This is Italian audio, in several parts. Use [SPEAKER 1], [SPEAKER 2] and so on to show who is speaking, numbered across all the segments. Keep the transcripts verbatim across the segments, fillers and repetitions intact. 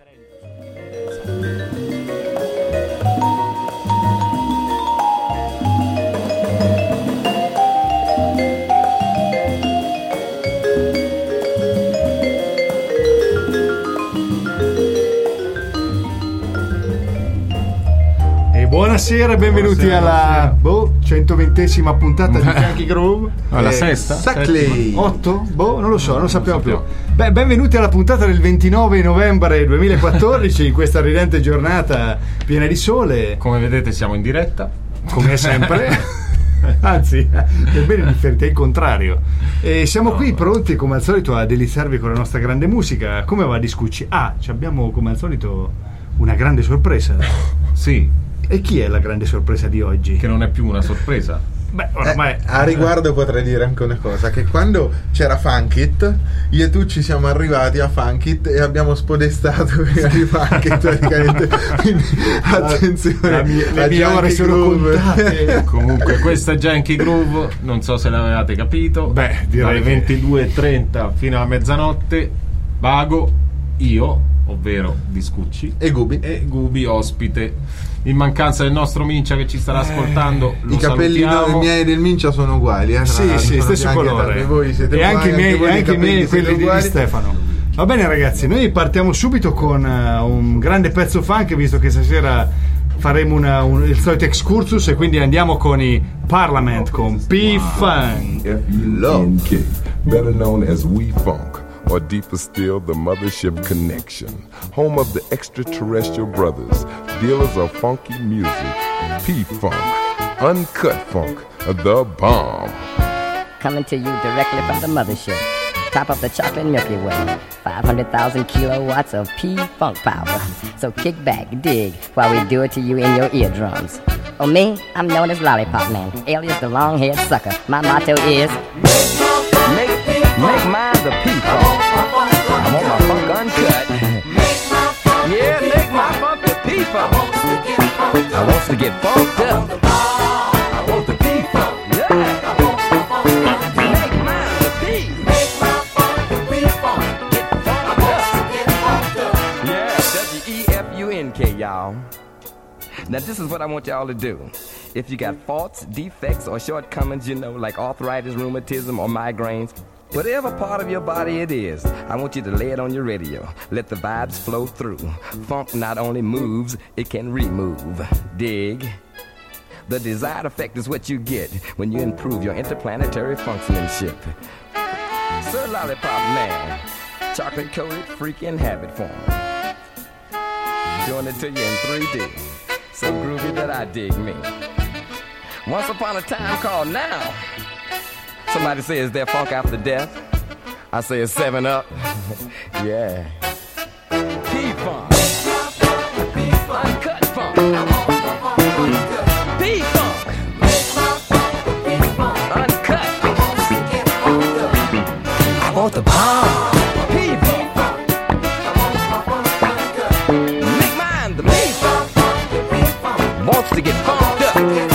[SPEAKER 1] Buonasera e benvenuti buonasera, alla buonasera. Boh, centoventesima puntata di Yankee Groove.
[SPEAKER 2] Alla
[SPEAKER 1] eh,
[SPEAKER 2] sesta?
[SPEAKER 1] Saclay. otto? Boh, non lo so, non, non sappiamo più. Beh, benvenuti alla puntata del ventinove novembre duemilaquattordici, in questa ridente giornata piena di sole.
[SPEAKER 2] Come vedete siamo in diretta.
[SPEAKER 1] Come sempre. Anzi, è bene differente, è il contrario. E siamo no, qui pronti come al solito a deliziarvi con la nostra grande musica. Come va, Discucci? Ah, abbiamo come al solito una grande sorpresa.
[SPEAKER 2] Sì.
[SPEAKER 1] E chi è la grande sorpresa di oggi?
[SPEAKER 2] Che non è più una sorpresa.
[SPEAKER 1] Beh, ormai...
[SPEAKER 3] eh, a riguardo potrei dire anche una cosa, che quando c'era Funkit, io e tu ci siamo arrivati a Funkit e abbiamo spodestato prima di Funkit praticamente. Quindi attenzione,
[SPEAKER 1] la mia, le mie ore sono contate.
[SPEAKER 2] Comunque questa è Yankee Groove, non so se l'avevate capito.
[SPEAKER 1] Beh, direi
[SPEAKER 2] dalle ventidue e trenta fino a mezzanotte Vago, io, ovvero Discucci,
[SPEAKER 3] e Gubi
[SPEAKER 2] e Gubi ospite. In mancanza del nostro Mincia che ci starà ascoltando,
[SPEAKER 3] eh, i capelli no, miei e del Mincia sono uguali, eh,
[SPEAKER 1] sì, sì, stesso colore.
[SPEAKER 3] Voi siete
[SPEAKER 1] e anche i miei,
[SPEAKER 3] anche
[SPEAKER 1] anche i miei quelli di Stefano. Va bene ragazzi, noi partiamo subito con uh, un grande pezzo funk, visto che stasera faremo una, un, il solito excursus, e quindi andiamo con i Parliament con P-Funk.
[SPEAKER 4] Love, better known as We Funk, or deeper still, the Mothership Connection, home of the extraterrestrial brothers, dealers of funky music, P-Funk, uncut funk, the bomb.
[SPEAKER 5] Coming to you directly from the Mothership, top of the chocolate Milky Way, five hundred thousand kilowatts of P-Funk power. So kick back, dig, while we do it to you in your eardrums. Oh, me, I'm known as Lollipop Man, alias the long-haired sucker. My motto is...
[SPEAKER 6] Make, make mine the P-Funk. I want my funk uncut. Yeah, make my funk the P-Funk. I want to get funked up. I want the P-Funk. Yeah. Make mine the P. Make my funk the P-Funk. Get funked up. Yeah, W E F U N K, y'all. Now this is what I want y'all to do. If you got faults, defects, or shortcomings, you know, like arthritis, rheumatism, or migraines, whatever part of your body it is, I want you to lay it on your radio. Let the vibes flow through. Funk not only moves, it can remove. Dig. The desired effect is what you get when you improve your interplanetary functionship. Sir Lollipop Man, chocolate-coated freaking habit former. Doing it to you in three D. So groovy that I dig me. Once upon a time called now. Somebody say, is there funk after death? I say it's seven up. Yeah. P-Funk. Uncut funk. P-Funk. Uncut. I want the bomb. P-Funk. Make mine the P-Funk. Wants to get funked up.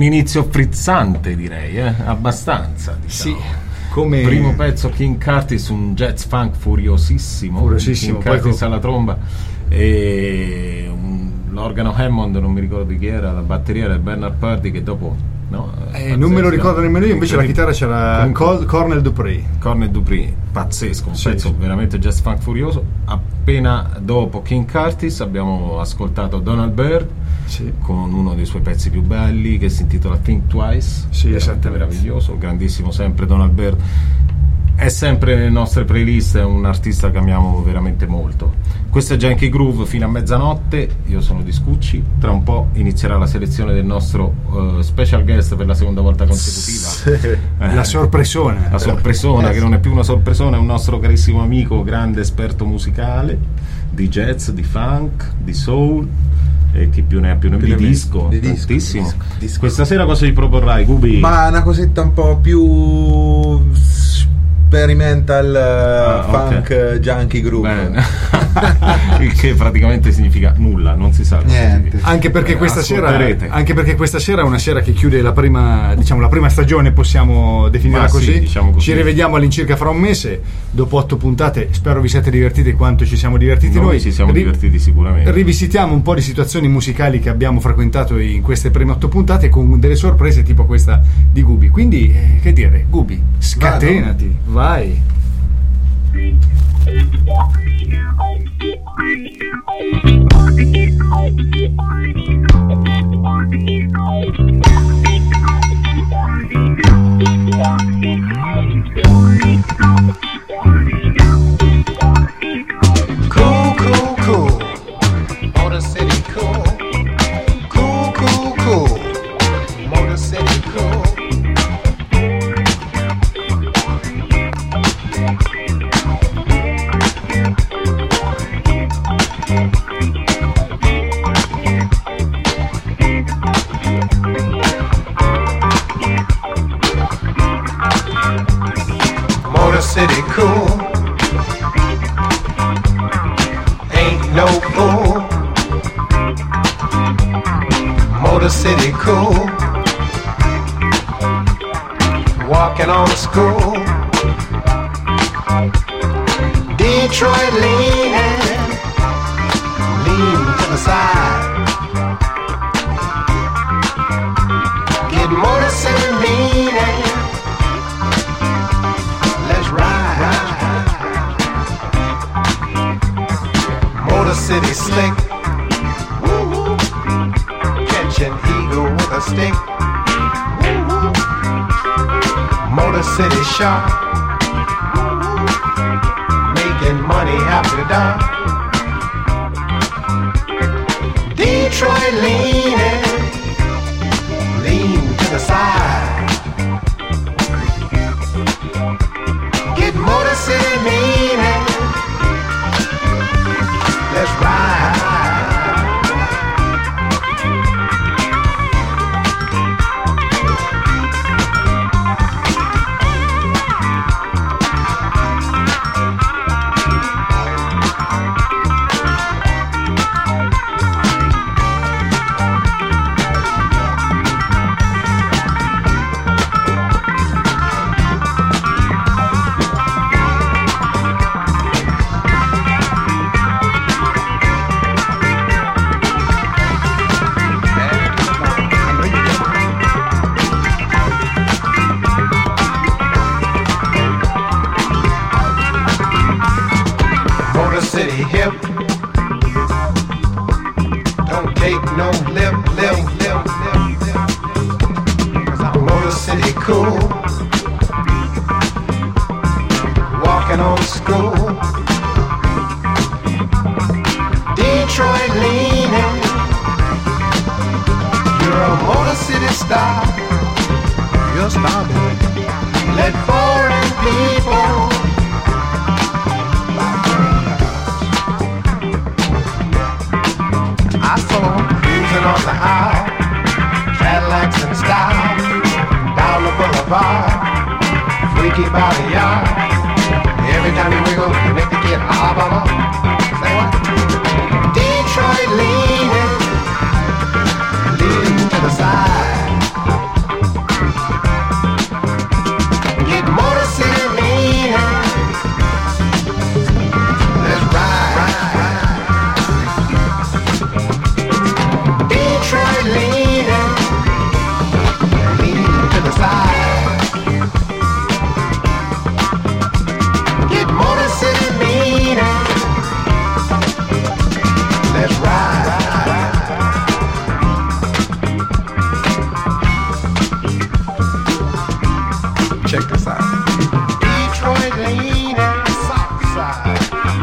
[SPEAKER 2] inizio frizzante, direi, eh? Abbastanza, diciamo.
[SPEAKER 1] Sì, come
[SPEAKER 2] primo pezzo King Curtis, un jazz funk furiosissimo,
[SPEAKER 1] Furiosissimo,
[SPEAKER 2] King Curtis
[SPEAKER 1] poi-
[SPEAKER 2] alla tromba e un- l'organo Hammond, non mi ricordo chi era, la batteria era Bernard Purdy, che dopo no,
[SPEAKER 1] Eh, non me lo ricordo nemmeno io, invece la chitarra c'era
[SPEAKER 2] Comunque-
[SPEAKER 1] Col- Cornel Dupree.
[SPEAKER 2] Cornel Dupree, pazzesco, un
[SPEAKER 1] Sì,
[SPEAKER 2] pezzo
[SPEAKER 1] sì.
[SPEAKER 2] veramente jazz funk furioso. Appena dopo King Curtis abbiamo ascoltato Donald Byrd
[SPEAKER 1] Sì.
[SPEAKER 2] con uno dei suoi pezzi più belli che si intitola Think Twice.
[SPEAKER 1] Sì,
[SPEAKER 2] veramente
[SPEAKER 1] esattamente.
[SPEAKER 2] meraviglioso, grandissimo sempre Donald Byrd. È sempre nelle nostre playlist, è un artista che amiamo veramente molto. Questo è Janky Groove fino a mezzanotte. Io sono Di Scucci. Tra un po' inizierà la selezione del nostro uh, special guest per la seconda volta consecutiva. Eh,
[SPEAKER 1] La sorpresona.
[SPEAKER 2] la sorpresona, che non è più una sorpresona, è un nostro carissimo amico, grande esperto musicale di jazz, di funk, di soul e chi più ne ha più ne ha,
[SPEAKER 3] Più
[SPEAKER 2] di
[SPEAKER 3] ne ha,
[SPEAKER 2] disco,
[SPEAKER 3] di disco,
[SPEAKER 2] tantissimo.
[SPEAKER 3] disco, disco.
[SPEAKER 2] Questa sera cosa ci proporrai, Gubi?
[SPEAKER 3] Ma una cosetta un po' più experimental
[SPEAKER 2] Ah,
[SPEAKER 3] uh, funk
[SPEAKER 2] ok.
[SPEAKER 3] uh, junkie groove.
[SPEAKER 2] Bene. Il che praticamente significa nulla, non si sa cosa
[SPEAKER 3] Niente.
[SPEAKER 2] significa.
[SPEAKER 1] Anche perché,
[SPEAKER 2] Eh,
[SPEAKER 1] questa sera,
[SPEAKER 2] ascolterete.
[SPEAKER 1] anche perché questa sera è una sera che chiude la prima, diciamo, la prima stagione, possiamo definirla
[SPEAKER 2] Ma sì,
[SPEAKER 1] così.
[SPEAKER 2] diciamo così.
[SPEAKER 1] Ci rivediamo all'incirca fra un mese, dopo otto puntate. Spero vi siate divertiti quanto ci siamo divertiti
[SPEAKER 2] Noi
[SPEAKER 1] noi.
[SPEAKER 2] ci siamo
[SPEAKER 1] Ri-
[SPEAKER 2] divertiti sicuramente.
[SPEAKER 1] Rivisitiamo un po' di situazioni musicali che abbiamo frequentato in queste prime otto puntate con delle sorprese tipo questa di Gubi. Quindi, eh, che dire, Gubi, scatenati, vai.
[SPEAKER 7] Cool, cool, cool. Motor City cool. Cool, cool, cool. Motor City cool. Motor City cool. Ain't no fool. Motor City cool. Walking on the school. Detroit leaning, lean to the side. Get Motor City leaning. Let's ride. Motor City slick. Woo-woo. Catch an eagle with a stick. Woo-woo. Motor City sharp. Woo-woo. Making money after dark. Detroit leaning, lean to the side. Get Motor City leaning. Let's ride. Motor City hip. Don't take no lip, lip, lip, lip, lip. Cause I'm Motor City cool. Walking on school. Detroit leaning. You're a Motor City star. You're a star, boy. Let foreign people I saw him cruising on the aisle, Cadillacs in style, down the boulevard, freaky by the yard. Every time he wiggle, he make the kid hop on up. Say what? Detroit leaning, leaning to the side.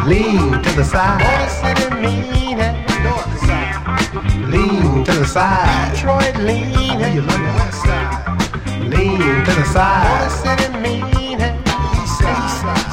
[SPEAKER 7] Lean to the side. Motor City mean it. North side. Lean to the side. Detroit lean it. You love the west side. Lean to the side. Motor City mean it. East side.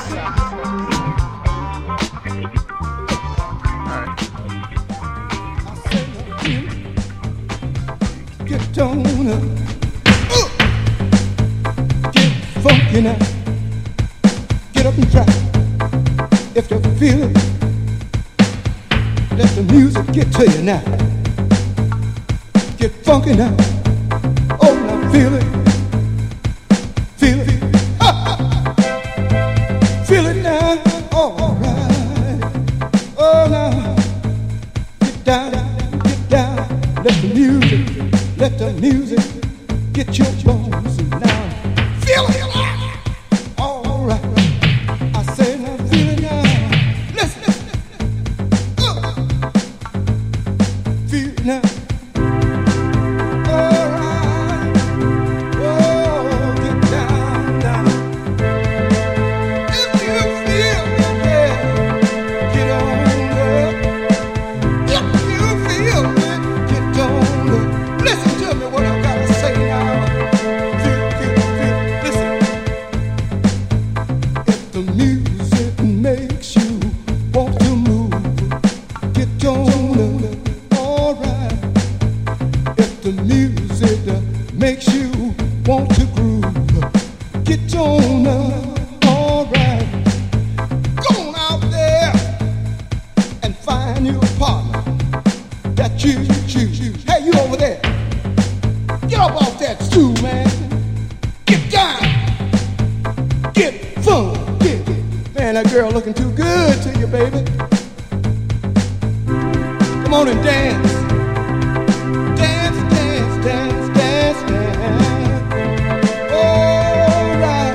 [SPEAKER 8] Get on up. Uh. Get funky now. Get up and try. If you feel it, let the music get to you now. Get funky now. Oh, now feel it. Feel it. Ha, ha. Feel it now. All right. Oh, now. Get down, get down. Let the music, let the music get your bones now. Feel it. All right. I say now, feel it now. Listen. Uh. Feel it now. All right. Oh, get down, down. If you feel it, yeah, get on up. If you feel it, get on up. Listen to me what I gotta say now. Feel, feel, feel. Listen. If the music makes you want to move, get on up. All right. If the music makes you want to groove, get on up. All right. Go on out there and find you a partner that you choose. Hey, you over there. Get up off that stool, man. Get down. Get fun. Get it. Man, that girl looking too good to you, baby. Come on and dance. Dance, dance, dance, dance, dance. All right.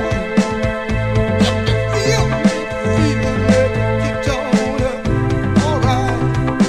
[SPEAKER 8] Feel it, feel it. Get on up. All right.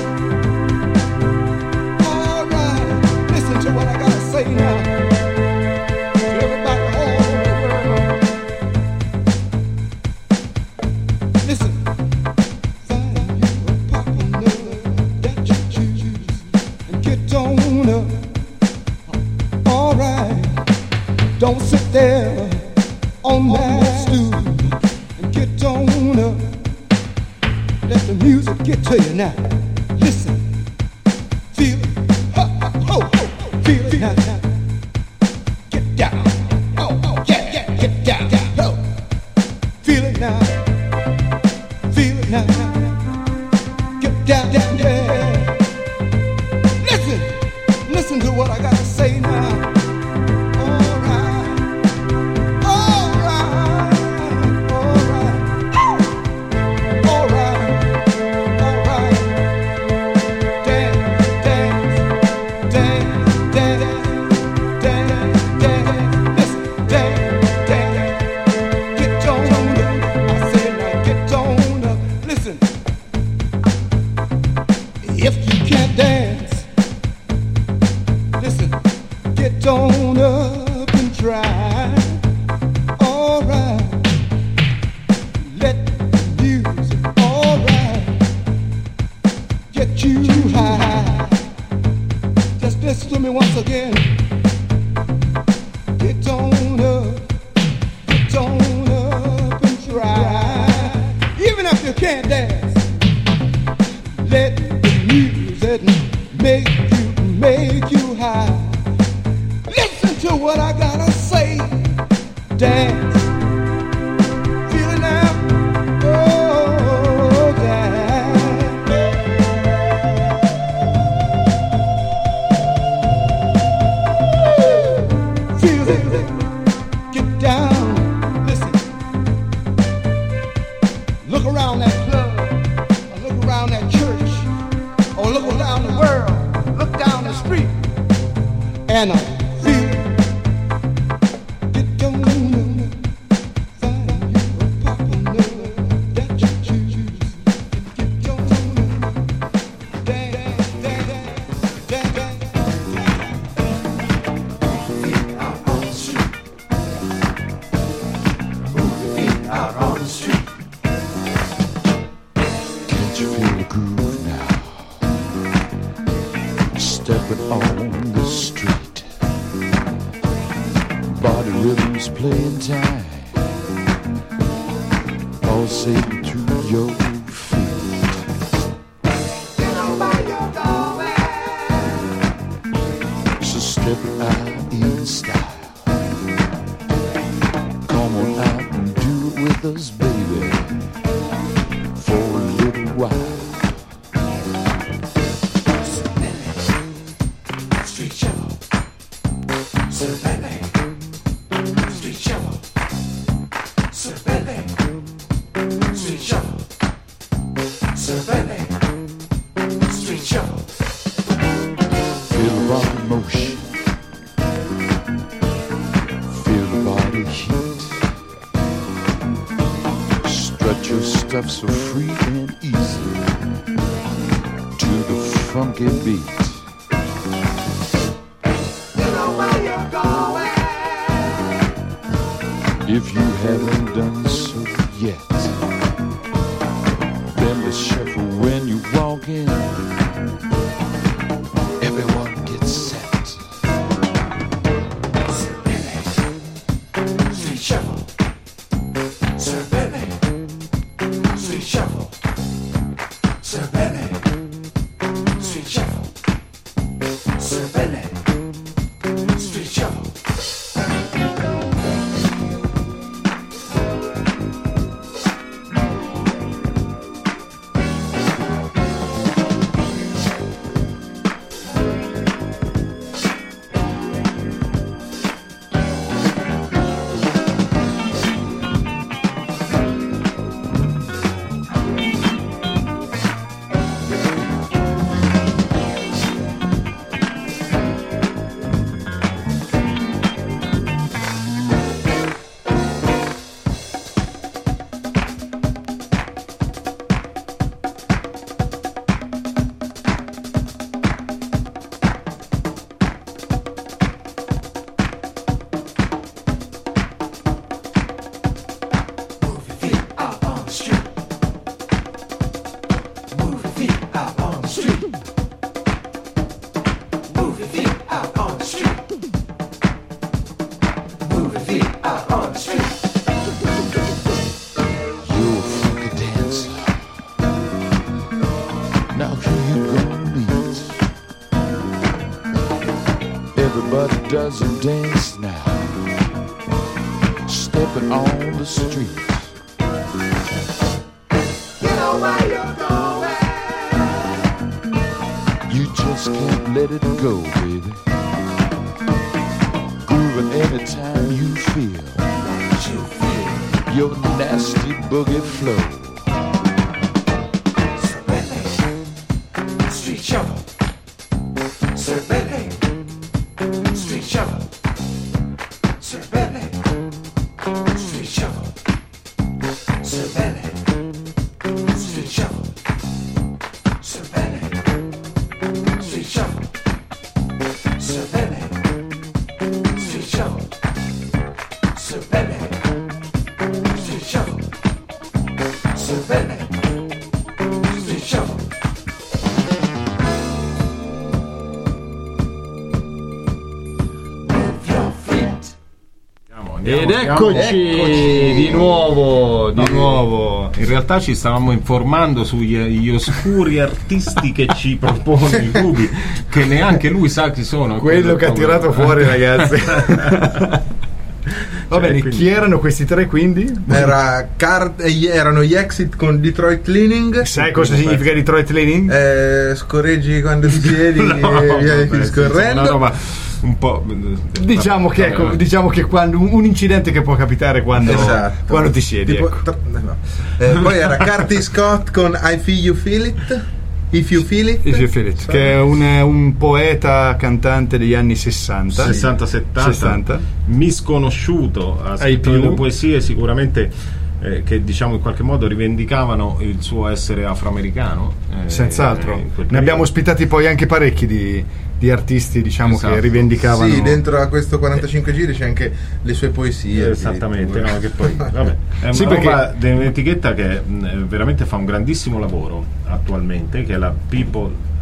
[SPEAKER 8] All right. Listen to what I gotta say now. To everybody all over the world. Listen. Find you a partner that you choose and get on up. All right. Don't sit there on that stool and get on up. Let the music get to you now. Listen. Feel it. Ha, ha, ho, ho. Feel it now. Get down. Oh, oh, yeah, yeah, get down. Oh. Feel it now. Feel it now. Get down, down, yeah. Listen. Listen to what I gotta say now. All right. All right. All right. All right. All right. Dance, dance, dance, dance, dance, dance. Listen, dance, dance. Get on up. I said now, get on up. Listen. If you can't dance, listen, get on up and try. All right. Let the music, all right, get you high. Just listen to me once again. Get on up, get on up and try. Even if you can't dance, let the music make you, make you high. Listen to what I gotta say. Dance. Feel it now. Oh, dance. Feel it. Get down. Listen. Look around that club. Or look around that church. Or look around the world. Look down the street. And I feel it. Get on up. Find you a partner that you choose. Get on up. Dance, dance, dance, dance.
[SPEAKER 7] Out on the street. Move your feet out on the street.
[SPEAKER 9] stepping on the street. Body rhythms playing time, pulsating through your feet. You know where you're going, so step out in style. Come on out and do it with us, baby, for a little while. Street shuffle, Cervelli, street shuffle, Cervelli, street shuffle, Cervelli, street shuffle. Feel the body motion, feel the body heat. Strut your stuff so free and easy to the funky beat. If you haven't done so yet, then the shuffle when you walk in, everyone gets set. Cervelli, street shuffle, Cervelli, street shuffle, Cervelli, street shuffle, Cervelli, street shuffle. Doesn't dance now, stepping on the street. You know where you're going, you just can't let it go, baby. Grooving anytime you feel, you feel your nasty boogie flow. Cervelli, street shuffle, Cervelli, street shuffle, Cervelli, street shuffle, Cervelli, street shuffle, Cervelli, street shuffle, Cervelli, street shuffle, Cervelli, street shuffle, Cervelli, street shuffle.
[SPEAKER 1] Ed eccoci, eccoci di nuovo, di nuovo.
[SPEAKER 2] In realtà ci stavamo informando sugli oscuri artisti che ci propone il Ruby, che neanche lui sa chi sono.
[SPEAKER 1] Quello che ha tirato fuori, ragazzi. Va bene,
[SPEAKER 3] quindi,
[SPEAKER 1] chi erano questi tre quindi?
[SPEAKER 3] Era car- erano gli Exit con Detroit Cleaning.
[SPEAKER 1] Sai cosa significa Detroit Cleaning?
[SPEAKER 3] Eh, scorreggi quando ti siedi
[SPEAKER 2] no,
[SPEAKER 3] e via
[SPEAKER 2] vabbè,
[SPEAKER 3] scorrendo.
[SPEAKER 2] Una roba un po'.
[SPEAKER 1] Diciamo che, ecco, diciamo che quando un incidente che può capitare quando,
[SPEAKER 3] esatto.
[SPEAKER 1] quando ti siedi.
[SPEAKER 3] Tipo,
[SPEAKER 1] ecco.
[SPEAKER 3] tra- no. eh, poi era Curtis Scott con I Feel You Feel It. If You Feel It,
[SPEAKER 1] If You Feel It, che è un, un poeta cantante degli anni sessanta
[SPEAKER 2] sessanta settanta, misconosciuto, ha scritto delle poesie sicuramente eh, che diciamo in qualche modo rivendicavano il suo essere afroamericano, eh,
[SPEAKER 1] senz'altro.
[SPEAKER 2] Eh,
[SPEAKER 1] ne abbiamo ospitati poi anche parecchi di, di artisti, diciamo, esatto, che rivendicavano.
[SPEAKER 3] Sì, dentro a questo quarantacinque giri c'è anche le sue poesie.
[SPEAKER 2] Esattamente, no, che poi vabbè, è
[SPEAKER 1] sì,
[SPEAKER 2] una
[SPEAKER 1] perché...
[SPEAKER 2] roba un'etichetta che mh, veramente fa un grandissimo lavoro attualmente, che è la People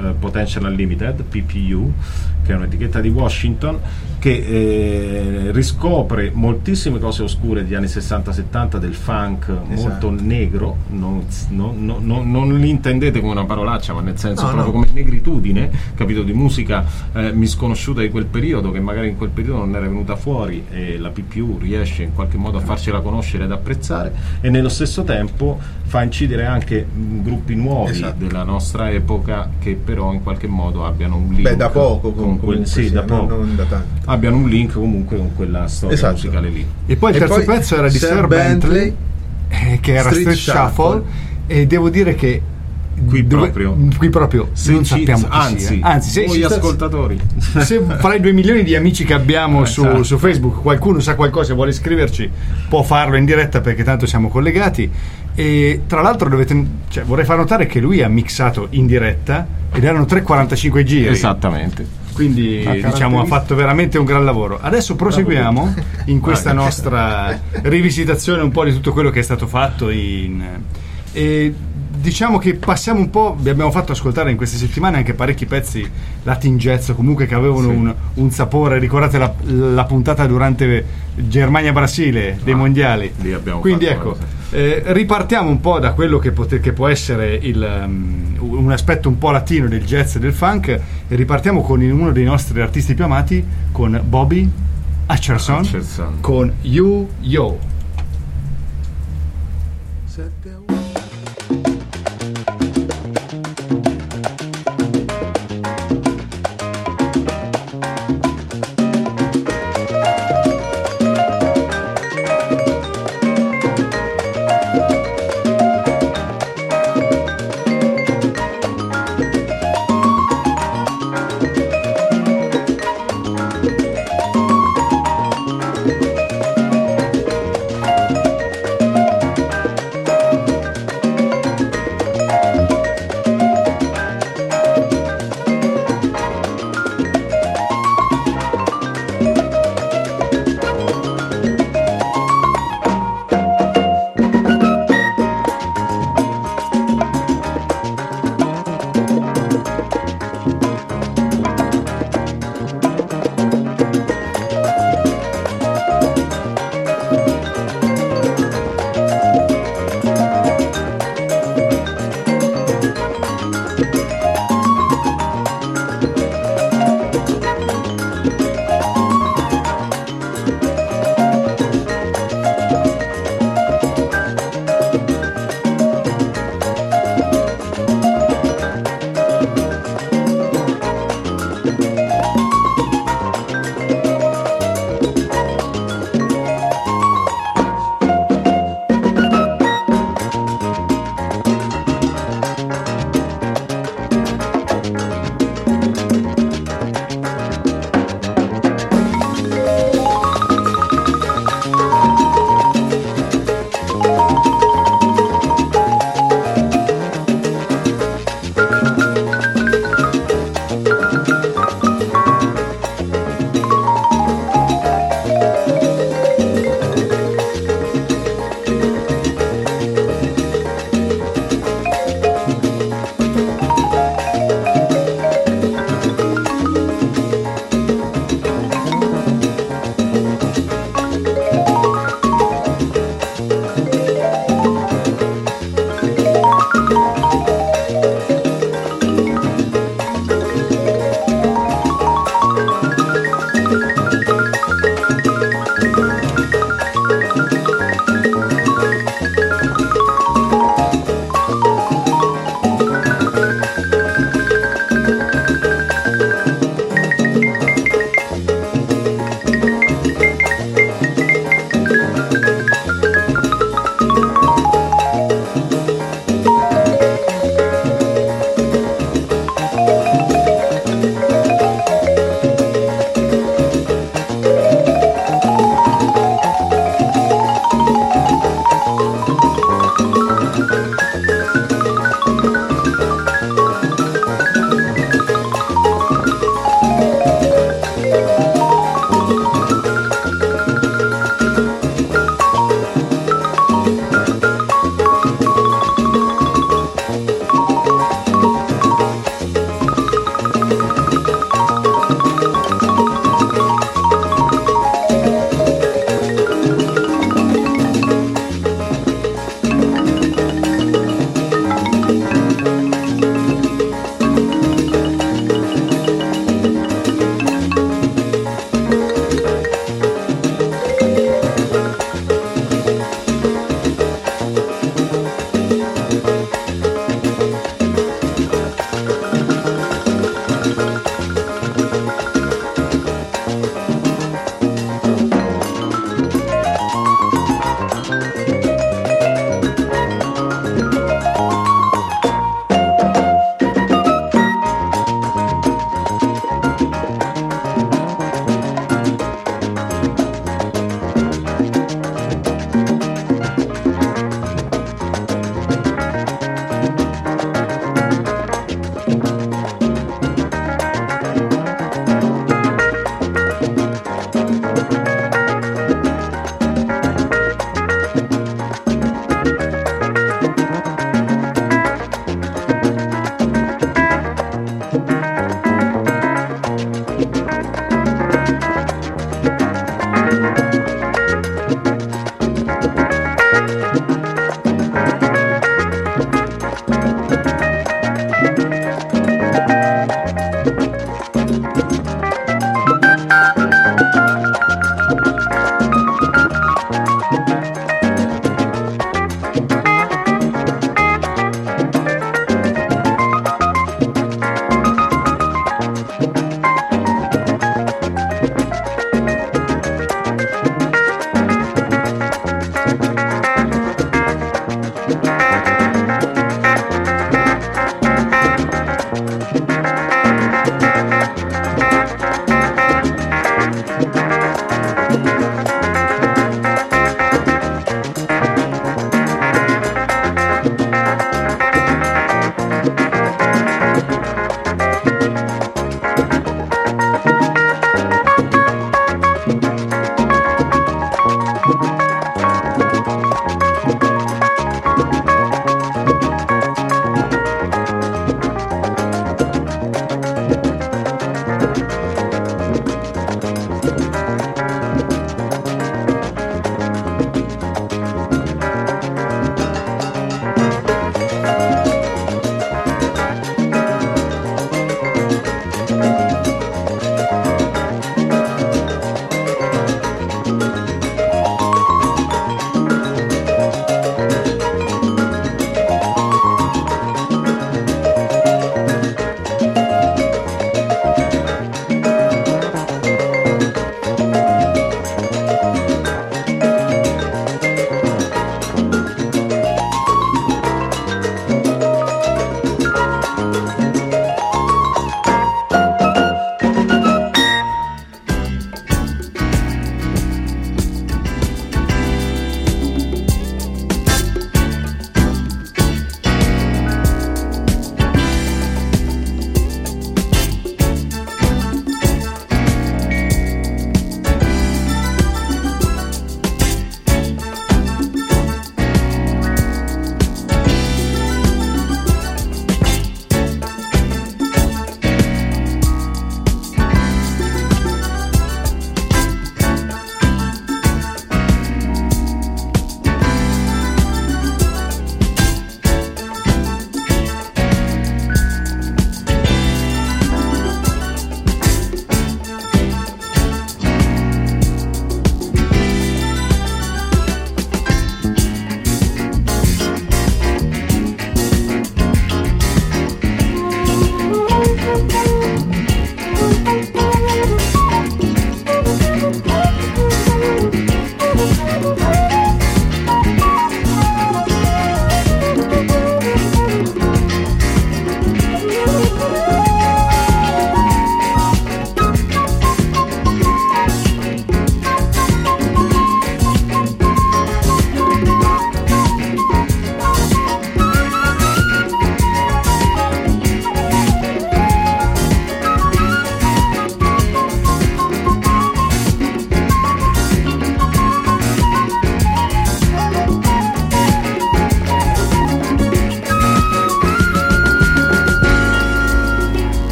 [SPEAKER 2] eh, Potential Unlimited, P P U, che è un'etichetta di Washington che eh, riscopre moltissime cose oscure degli anni sessanta settanta del funk,
[SPEAKER 3] esatto.
[SPEAKER 2] molto negro, non, non, non, non, non li intendete come una parolaccia, ma nel senso
[SPEAKER 3] no,
[SPEAKER 2] proprio
[SPEAKER 3] no.
[SPEAKER 2] come negritudine, capito, di musica eh, misconosciuta di quel periodo, che magari in quel periodo non era venuta fuori, e la P P U riesce in qualche modo a farcela conoscere ed apprezzare, e nello stesso tempo fa incidere anche mh, gruppi nuovi, esatto. della nostra epoca, che però in qualche modo abbiano un link.
[SPEAKER 3] Beh, da poco
[SPEAKER 2] con quel, sì,
[SPEAKER 3] sì,
[SPEAKER 2] da
[SPEAKER 3] non,
[SPEAKER 2] poco
[SPEAKER 3] non da tanto.
[SPEAKER 2] abbiano un link comunque con quella storia
[SPEAKER 3] Esatto.
[SPEAKER 2] musicale lì.
[SPEAKER 1] E poi il
[SPEAKER 3] E
[SPEAKER 1] terzo
[SPEAKER 3] poi
[SPEAKER 1] pezzo era di
[SPEAKER 3] Sir
[SPEAKER 1] Sir Bentley,
[SPEAKER 3] Bentley,
[SPEAKER 1] eh, che era
[SPEAKER 3] Street
[SPEAKER 1] Street Shuffle,
[SPEAKER 3] Shuffle.
[SPEAKER 1] e devo dire che
[SPEAKER 2] Qui
[SPEAKER 1] dove-
[SPEAKER 2] proprio.
[SPEAKER 1] qui proprio
[SPEAKER 2] Se
[SPEAKER 1] non
[SPEAKER 2] ci-
[SPEAKER 1] sappiamo chi
[SPEAKER 2] anzi,
[SPEAKER 1] sia. Anzi, se,
[SPEAKER 2] voi
[SPEAKER 1] se-
[SPEAKER 2] ascoltatori,
[SPEAKER 1] se fra i due milioni di amici che abbiamo su,
[SPEAKER 2] Esatto.
[SPEAKER 1] su Facebook qualcuno sa qualcosa e vuole scriverci, può farlo in diretta, perché tanto siamo collegati. E tra l'altro dovete, cioè, vorrei far notare che lui ha mixato in diretta ed erano tre virgola quarantacinque giri.
[SPEAKER 2] esattamente.
[SPEAKER 1] Quindi
[SPEAKER 2] La
[SPEAKER 1] diciamo ha fatto veramente un gran lavoro. Adesso proseguiamo in questa
[SPEAKER 2] Vai.
[SPEAKER 1] nostra rivisitazione un po' di tutto quello che è stato fatto in, e diciamo che passiamo un po', vi abbiamo fatto ascoltare in queste settimane anche parecchi pezzi Latin jazz, comunque che avevano
[SPEAKER 2] Sì.
[SPEAKER 1] un, un sapore. Ricordate la, la puntata durante Germania-Brasile dei
[SPEAKER 2] Ah,
[SPEAKER 1] mondiali,
[SPEAKER 2] lì abbiamo
[SPEAKER 1] quindi
[SPEAKER 2] fatto
[SPEAKER 1] ecco
[SPEAKER 2] una cosa.
[SPEAKER 1] eh, ripartiamo un po' da quello che, pote- che può essere il, um, un aspetto un po' latino del jazz e del funk, e ripartiamo con il- uno dei nostri artisti più amati, con Bobby Hutcherson,
[SPEAKER 2] Hutcherson.
[SPEAKER 1] con You Yo.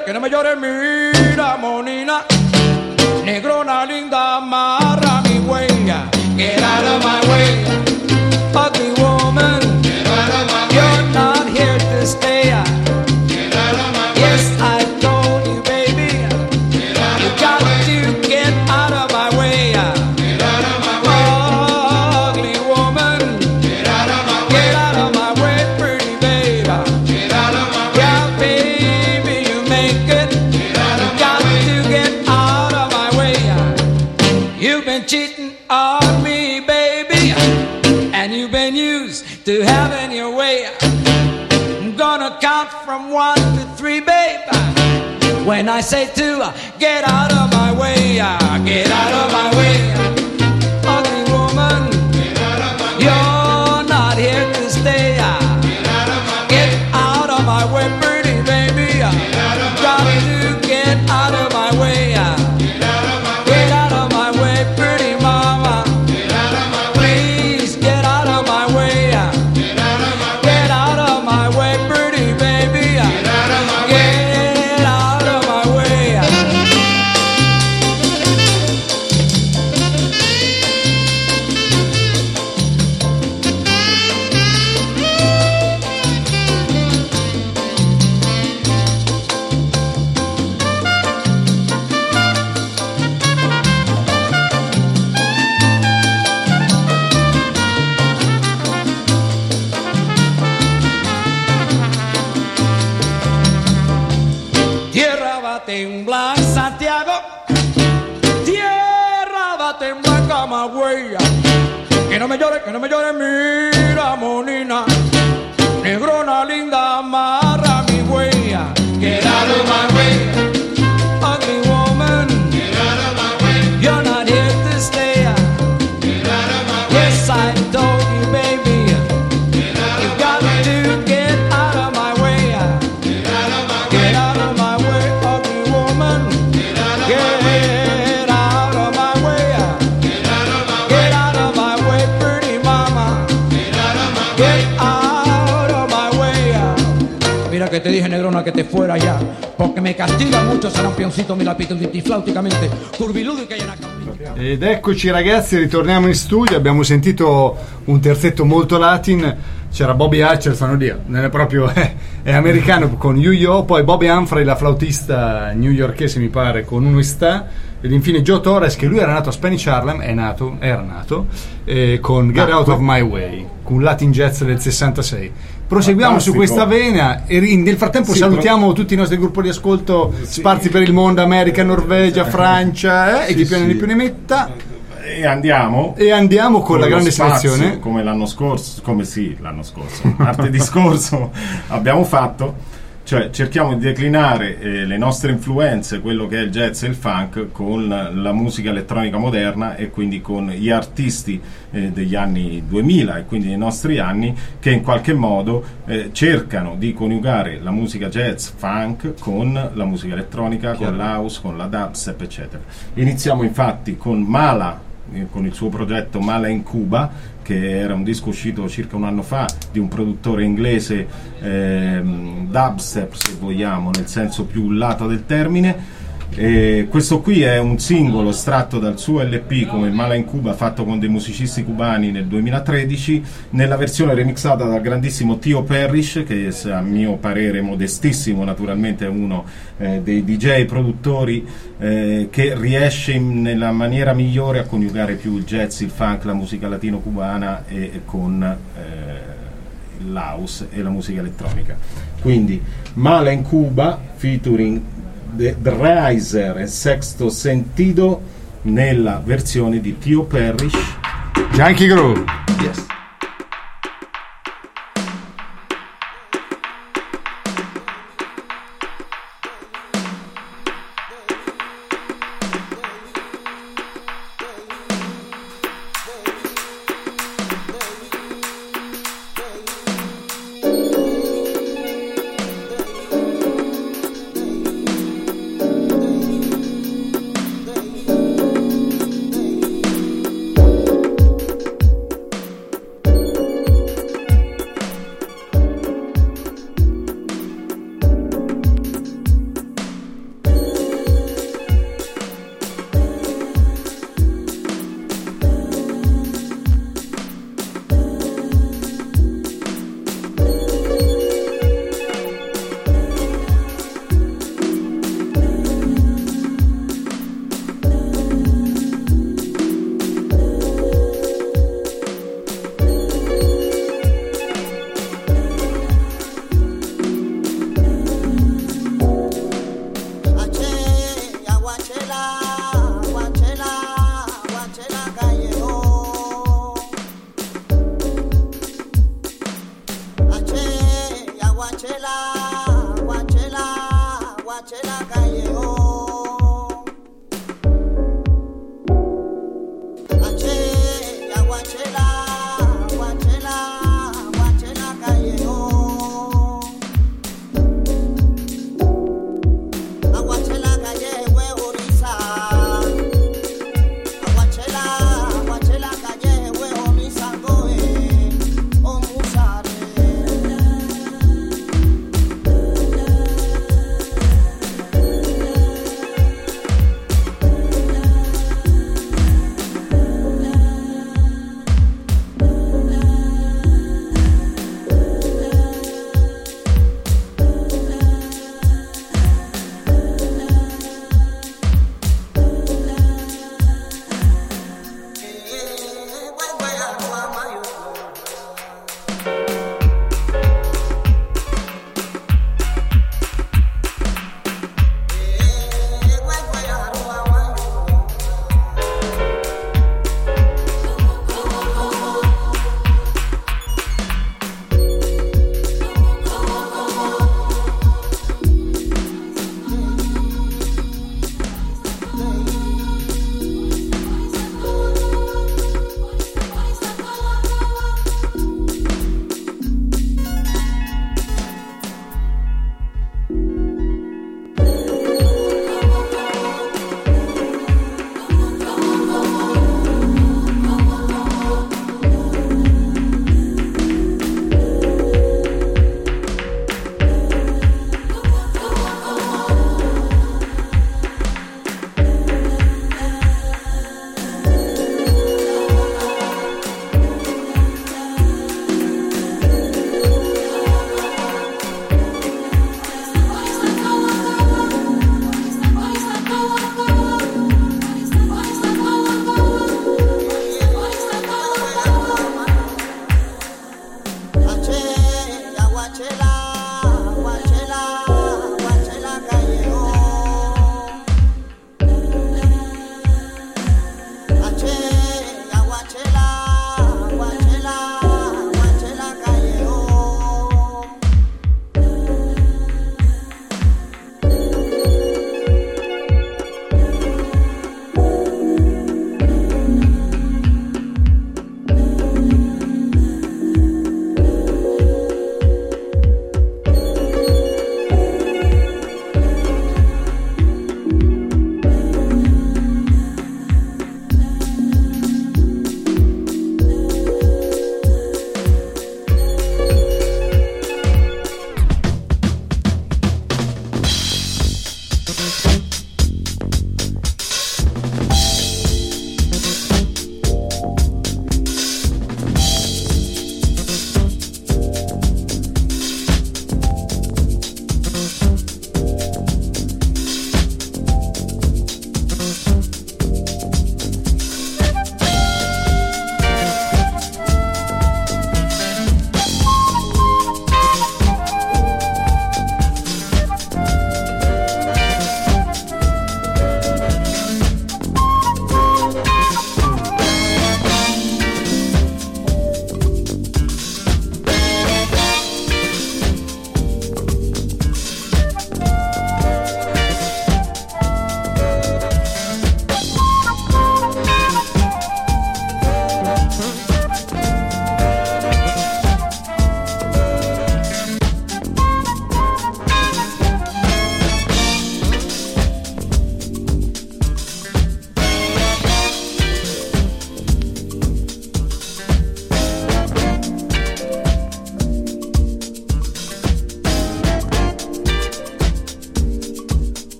[SPEAKER 10] llores, que no me llores, mira, monina. Negrona linda, amarra mi huella. Get out of my way, ugly woman. Get out of my way. You're not here to stay. Get out of my way. Yes, I told you, baby. Get out you of got my way. To get out of my way. Get out of my way. Ugly woman. Get out of my way. Get out of my way, pretty baby. Get out of my way. Yeah, baby, you make it. Get out of you my got way. To get out of my way. You've been cheating on me, baby, and you've been used to having your way. I'm gonna count from one to three, babe. When I say two, get out of my way, get out of my way. Ugly woman, get out of my way. You're not here to stay. Get out of my way. Get out of my way, pretty baby. Get out of my Got way. To get out of my way. Get out of my way. Get out of my way, pretty mama. Get out of my way. Please get out of my way. Get out of my way. Get out of my way, pretty baby. Get out of my way. Get out of my way. Tierra va a temblar, Santiago. Tierra va a temblar, Camagüey. Que no me llores, que no me llores, mira, monina. Negrona linda, amarra mi huella. Get out of my way, ugly woman. Get out of my way. You're not here to stay. Get out of my way. Yes, I told you, baby. Get out you of got my to way. Get out of my way. Get out of my way. Get out of my way, ugly woman. Get out of Get my way. Out of my way. Get out of my way. Get out of my way, pretty mama. Get out of my way. Get out of my way. Mira que te dije, negrona, que te fuera ya, porque me castiga mucho ese rampioncito mi lapito flauticamente curviludo che è
[SPEAKER 1] Ed eccoci ragazzi, ritorniamo in studio. Abbiamo sentito un terzetto molto latin. C'era Bobby Hutcherson, oddio, non è proprio è, è americano, con Yo-Yo. Poi Bobby Humphrey, la flautista newyorkese mi pare, con Uno Sta. Ed infine Joe Torres, che lui era nato a Spanish Harlem, è nato, era nato eh, con Get Out of My Way, con Latin Jazz del sessantasei. Proseguiamo Fantastico. Su questa vena e nel frattempo sì, salutiamo pro... tutti i nostri gruppi di ascolto sì. sparsi per il mondo, America, Norvegia, Francia eh, sì, e chi più ne più ne metta.
[SPEAKER 2] E andiamo
[SPEAKER 1] e andiamo con, con la grande
[SPEAKER 2] spazio,
[SPEAKER 1] selezione,
[SPEAKER 2] come l'anno scorso, come sì, l'anno scorso, martedì scorso abbiamo fatto. Cioè cerchiamo di declinare eh, le nostre influenze, quello che è il jazz e il funk, con la musica elettronica moderna e quindi con gli artisti eh, degli anni duemila e quindi dei nostri anni, che in qualche modo eh, cercano di coniugare la musica jazz funk con la musica elettronica, Chiaro. Con l'house, con la dubstep eccetera. Iniziamo infatti con Mala, eh, con il suo progetto Mala in Cuba, che era un disco uscito circa un anno fa di un produttore inglese, ehm, dubstep se vogliamo, nel senso più lato del termine. E questo qui è un singolo estratto dal suo L P come Mala in Cuba, fatto con dei musicisti cubani nel duemilatredici, nella versione remixata dal grandissimo Tio Parrish, che a mio parere modestissimo naturalmente è uno eh, dei D J produttori eh, che riesce in, nella maniera migliore a coniugare più il jazz, il funk, la musica latino-cubana e, e con eh, l'house e la musica elettronica. Quindi Mala in Cuba featuring The Riser e Sexto Sentido nella versione di Tio Parrish,
[SPEAKER 1] Junkie Groove.
[SPEAKER 2] Yes.
[SPEAKER 11] Yeah.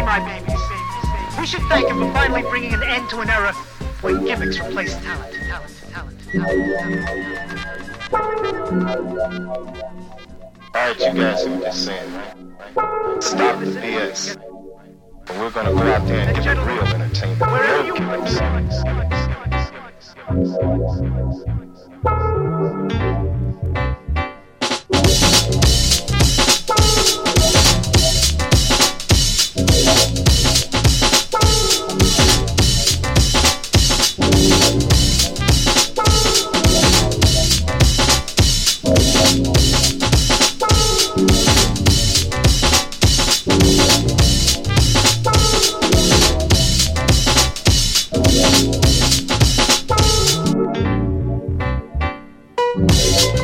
[SPEAKER 11] be my babies. We should thank him for finally bringing an end to an era when gimmicks replaced talent. Talent, talent, talent,
[SPEAKER 12] Alright, you guys see what they're saying, right? Stop the B S. And we're gonna go out there and give it real entertainment. No gimmicks.
[SPEAKER 13] We'll be right back.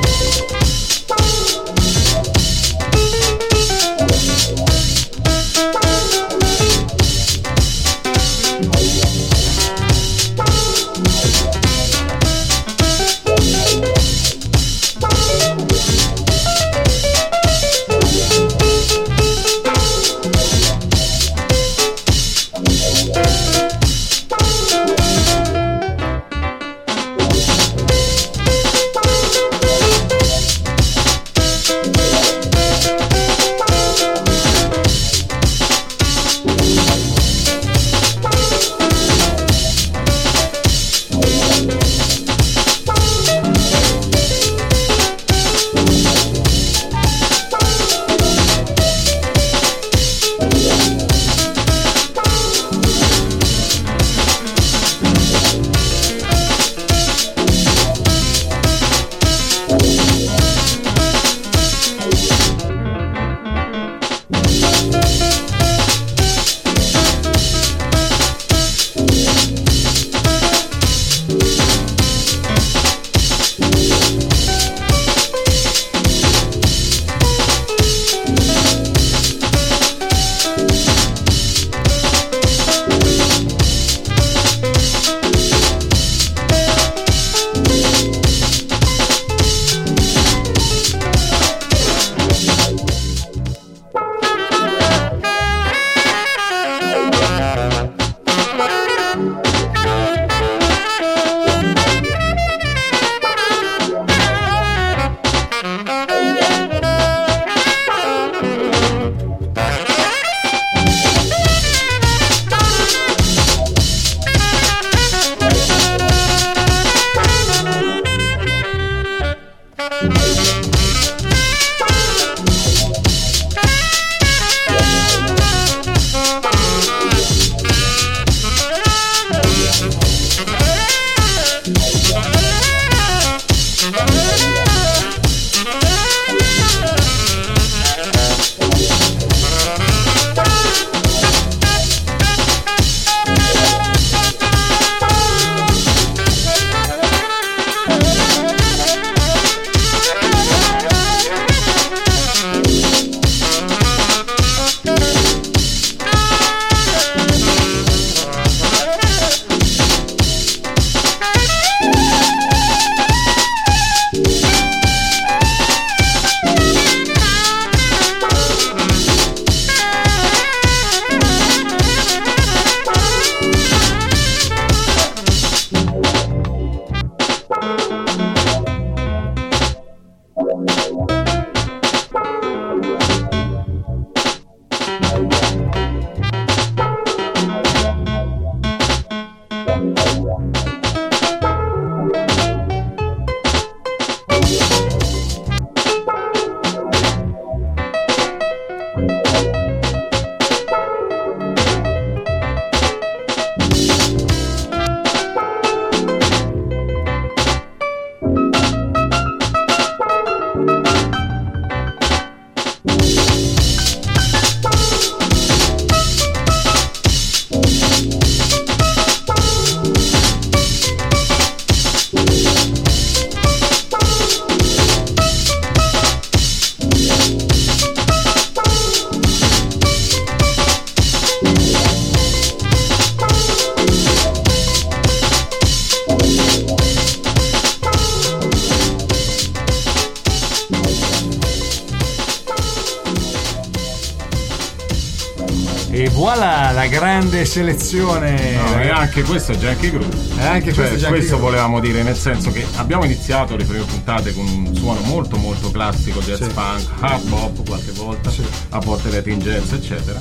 [SPEAKER 1] voilà la grande selezione.
[SPEAKER 2] No, e anche questo è Yankee Groove.
[SPEAKER 1] E anche
[SPEAKER 2] cioè,
[SPEAKER 1] questo, è
[SPEAKER 2] questo
[SPEAKER 1] Groove.
[SPEAKER 2] volevamo dire, nel senso che abbiamo iniziato le prime puntate con un suono molto molto classico, jazz
[SPEAKER 1] Sì.
[SPEAKER 2] funk, hard bop qualche volta,
[SPEAKER 1] Sì.
[SPEAKER 2] a volte Latin jazz, eccetera.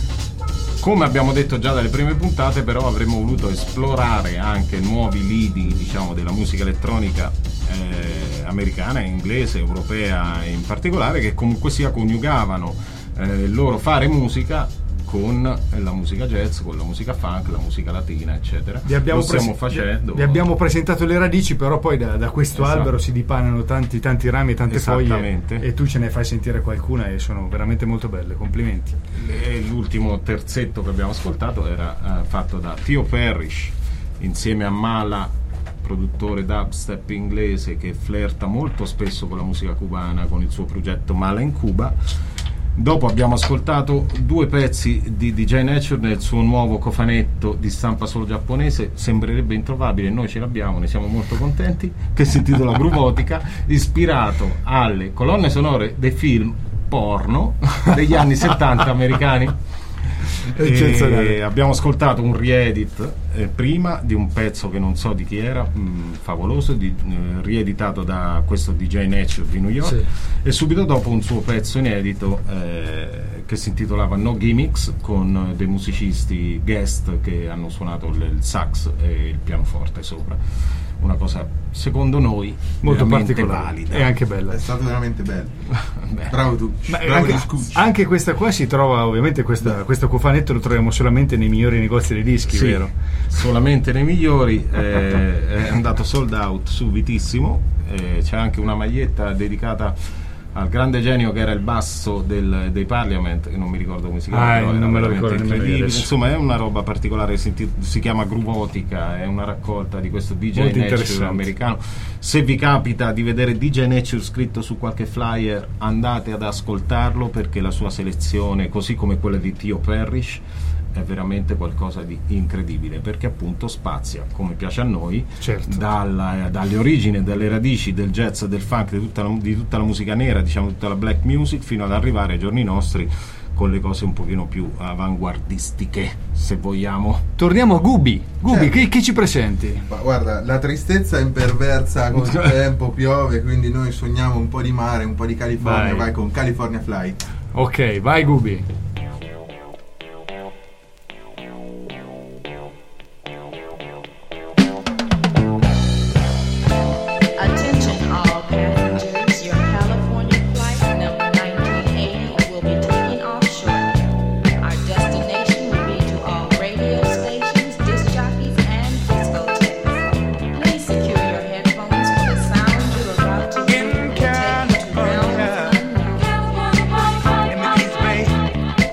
[SPEAKER 2] Come abbiamo detto già dalle prime puntate, però avremmo voluto esplorare anche nuovi lidi, diciamo, della musica elettronica eh, americana, inglese, europea in particolare, che comunque sia coniugavano eh, il loro fare musica con la musica jazz, con la musica funk, la musica latina, eccetera.
[SPEAKER 1] Vi abbiamo,
[SPEAKER 2] Lo stiamo
[SPEAKER 1] prese-
[SPEAKER 2] facendo.
[SPEAKER 1] vi abbiamo presentato le radici, però poi da, da questo
[SPEAKER 2] Esatto.
[SPEAKER 1] albero si dipanano tanti tanti rami e tante foglie,
[SPEAKER 2] Esattamente.
[SPEAKER 1] e tu ce ne fai sentire qualcuna e sono veramente molto belle, complimenti.
[SPEAKER 2] E l'ultimo terzetto che abbiamo ascoltato era eh, fatto da Theo Parrish insieme a Mala, produttore dubstep inglese che flirta molto spesso con la musica cubana con il suo progetto Mala in Cuba. Dopo abbiamo ascoltato due pezzi di D J Nature nel suo nuovo cofanetto di stampa solo giapponese, sembrerebbe introvabile, noi ce l'abbiamo, ne siamo molto contenti, che si intitola Groovotica, ispirato alle colonne sonore dei film porno degli anni settanta americani.
[SPEAKER 1] Eccezionale.
[SPEAKER 2] E abbiamo ascoltato un riedit eh, prima di un pezzo che non so di chi era, mh, favoloso, di, eh, rieditato da questo D J Nature di New York,
[SPEAKER 1] Sì.
[SPEAKER 2] e subito dopo un suo pezzo inedito eh, che si intitolava No Gimmicks, con dei musicisti guest che hanno suonato il, il sax e il pianoforte sopra. Una cosa secondo noi
[SPEAKER 1] Molto
[SPEAKER 2] veramente
[SPEAKER 1] particolare
[SPEAKER 2] valida
[SPEAKER 1] e anche bella.
[SPEAKER 3] È stato veramente bello.
[SPEAKER 2] Beh.
[SPEAKER 3] Bravo tu.
[SPEAKER 1] Ma
[SPEAKER 3] Bravo
[SPEAKER 1] anche,
[SPEAKER 3] Discucci.
[SPEAKER 1] anche questa qua si trova, ovviamente questa, questo cofanetto lo troviamo solamente nei migliori negozi di dischi,
[SPEAKER 2] Sì,
[SPEAKER 1] vero?
[SPEAKER 2] solamente nei migliori. eh, è andato sold out subitissimo. eh, c'è anche una maglietta dedicata al grande genio che era il basso del, dei Parliament, che non mi ricordo come si chiama,
[SPEAKER 1] Ah,
[SPEAKER 2] però era
[SPEAKER 1] non me lo
[SPEAKER 2] veramente
[SPEAKER 1] ricordo nemmeno io
[SPEAKER 2] incredibile.
[SPEAKER 1] adesso.
[SPEAKER 2] Insomma, è una roba particolare, si, inti- si chiama Groovotica, è una raccolta di questo D J
[SPEAKER 1] Molto
[SPEAKER 2] Nature
[SPEAKER 1] interessante.
[SPEAKER 2] americano. Se vi capita di vedere D J Nature scritto su qualche flyer, andate ad ascoltarlo, perché la sua selezione, così come quella di Theo Parrish, è veramente qualcosa di incredibile, perché appunto spazia, come piace a noi,
[SPEAKER 1] Certo.
[SPEAKER 2] dalla- dalle origini, dalle radici del jazz, del funk, di tutta, la, di tutta la musica nera, diciamo tutta la black music, fino ad arrivare ai giorni nostri con le cose un pochino più avanguardistiche, se vogliamo.
[SPEAKER 1] Torniamo a Gubi. Gubi,
[SPEAKER 3] Certo.
[SPEAKER 1] che, che ci presenti?
[SPEAKER 3] Ma guarda, la tristezza è imperversa con il tempo, piove, quindi noi sogniamo un po' di mare, un po' di California,
[SPEAKER 1] Vai.
[SPEAKER 3] vai con California Flight.
[SPEAKER 1] Ok, vai Gubi.
[SPEAKER 13] Attention all passengers, your California flight number nineteen eighty will be taking off shortly. Our destination will be to all radio stations, disc jockeys, and discotheques. Please secure your headphones for the sound you're about to hear will take you to realms unknown.
[SPEAKER 10] in the East Bay.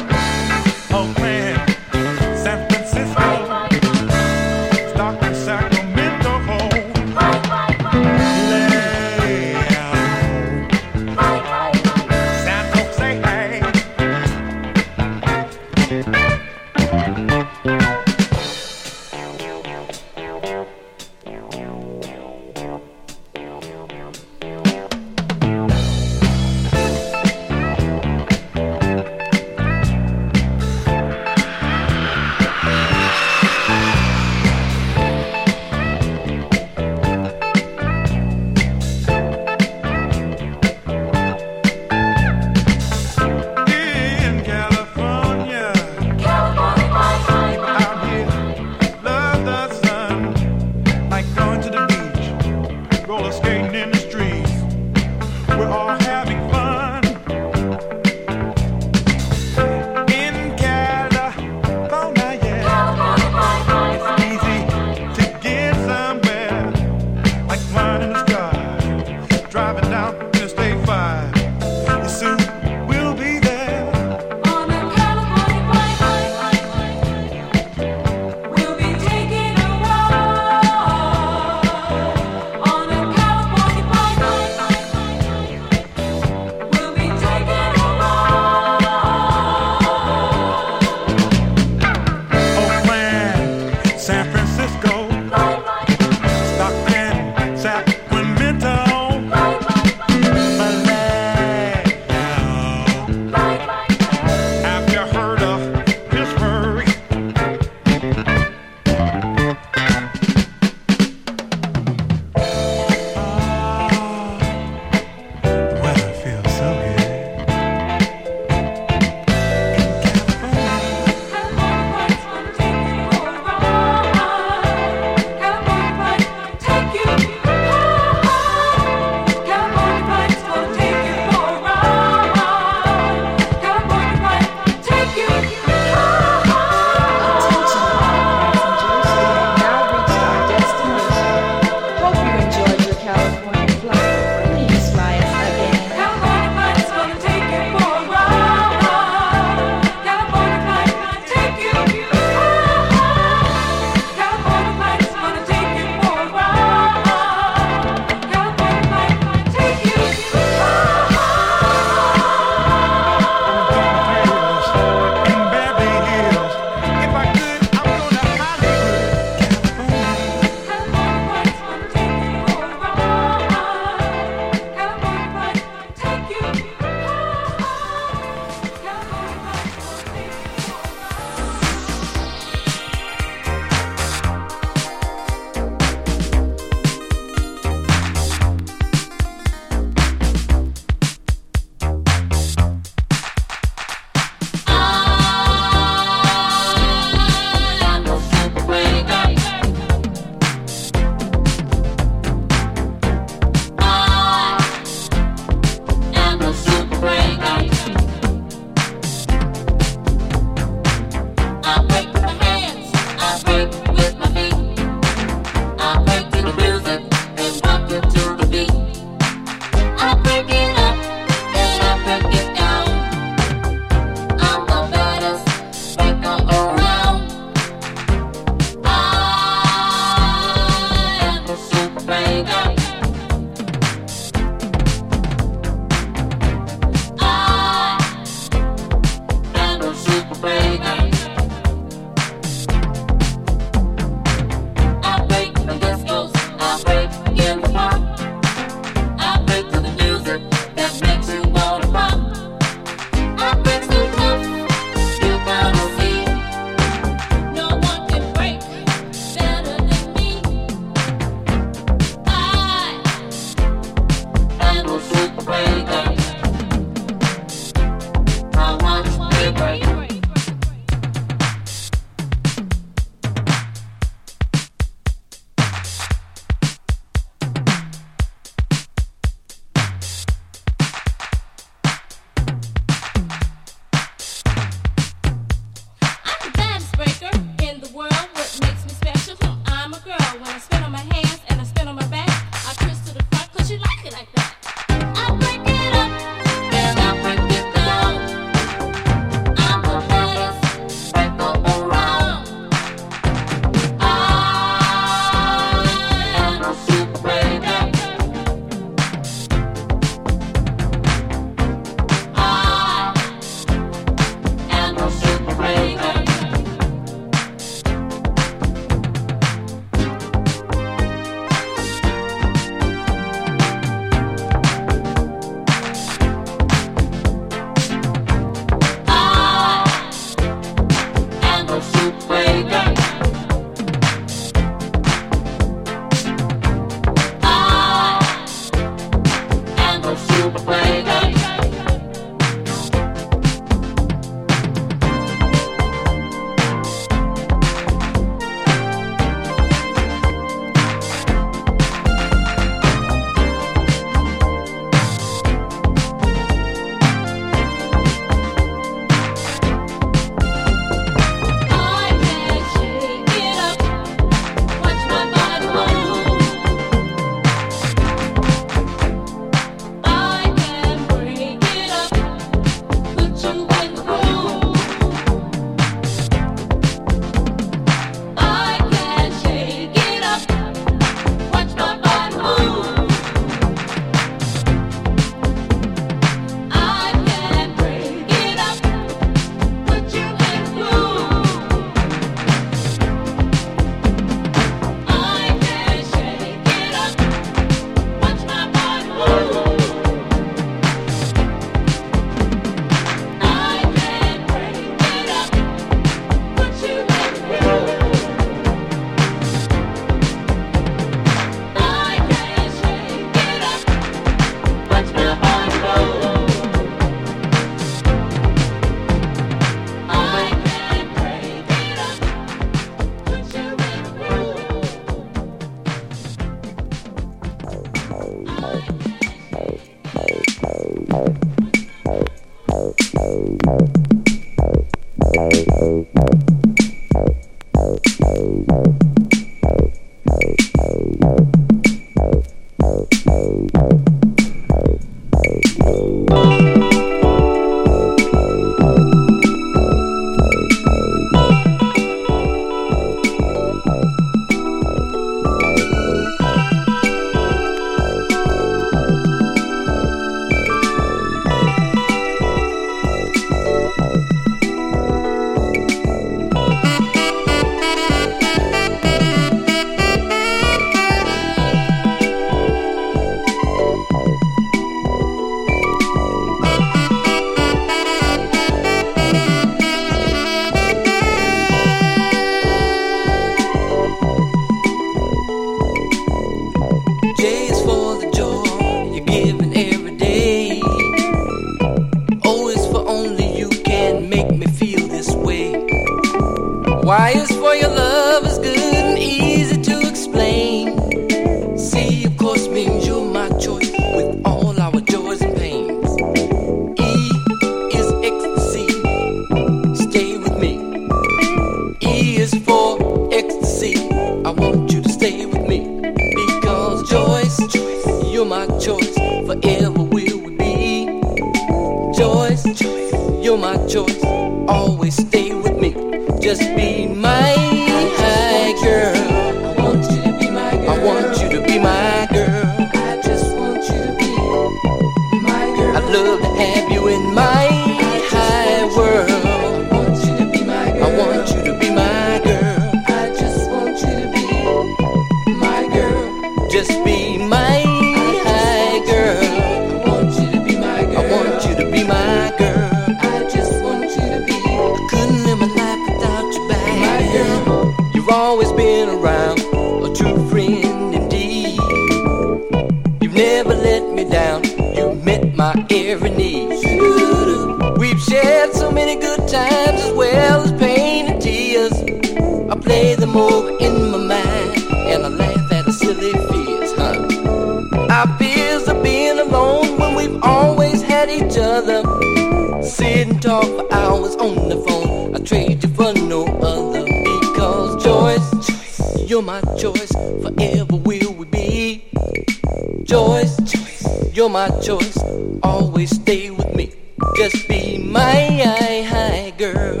[SPEAKER 6] been around, a true friend indeed. You've never let me down, you met my every need. We've shared so many good times as well as pain and tears. I play them over in my mind and I laugh at the silly fears, huh? Our fears of being alone when we've always had each other. Sit and talk for hours on the phone, I trade you for no other. Because Joyce, you're my choice, forever will we be. Joyce, you're my choice, always stay with me. Just be my high girl.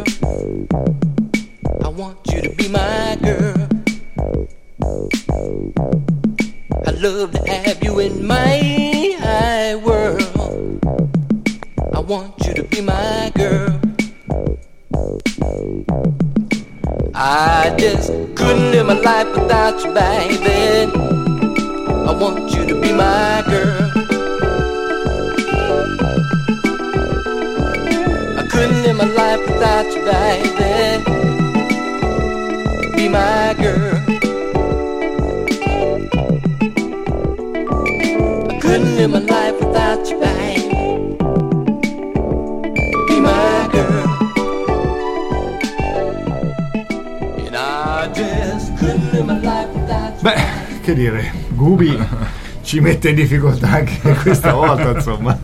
[SPEAKER 6] I want you to be my girl. I love to have you in my high world. I want you to be my girl. I just couldn't live my life without you, baby. I want you to be my girl. I couldn't live my life without you, baby. Be my girl. I couldn't live my life without you, baby. Be my girl. And I just couldn't live my life without you.
[SPEAKER 1] Beh, che dire, Gubi ci mette in difficoltà anche questa volta, insomma.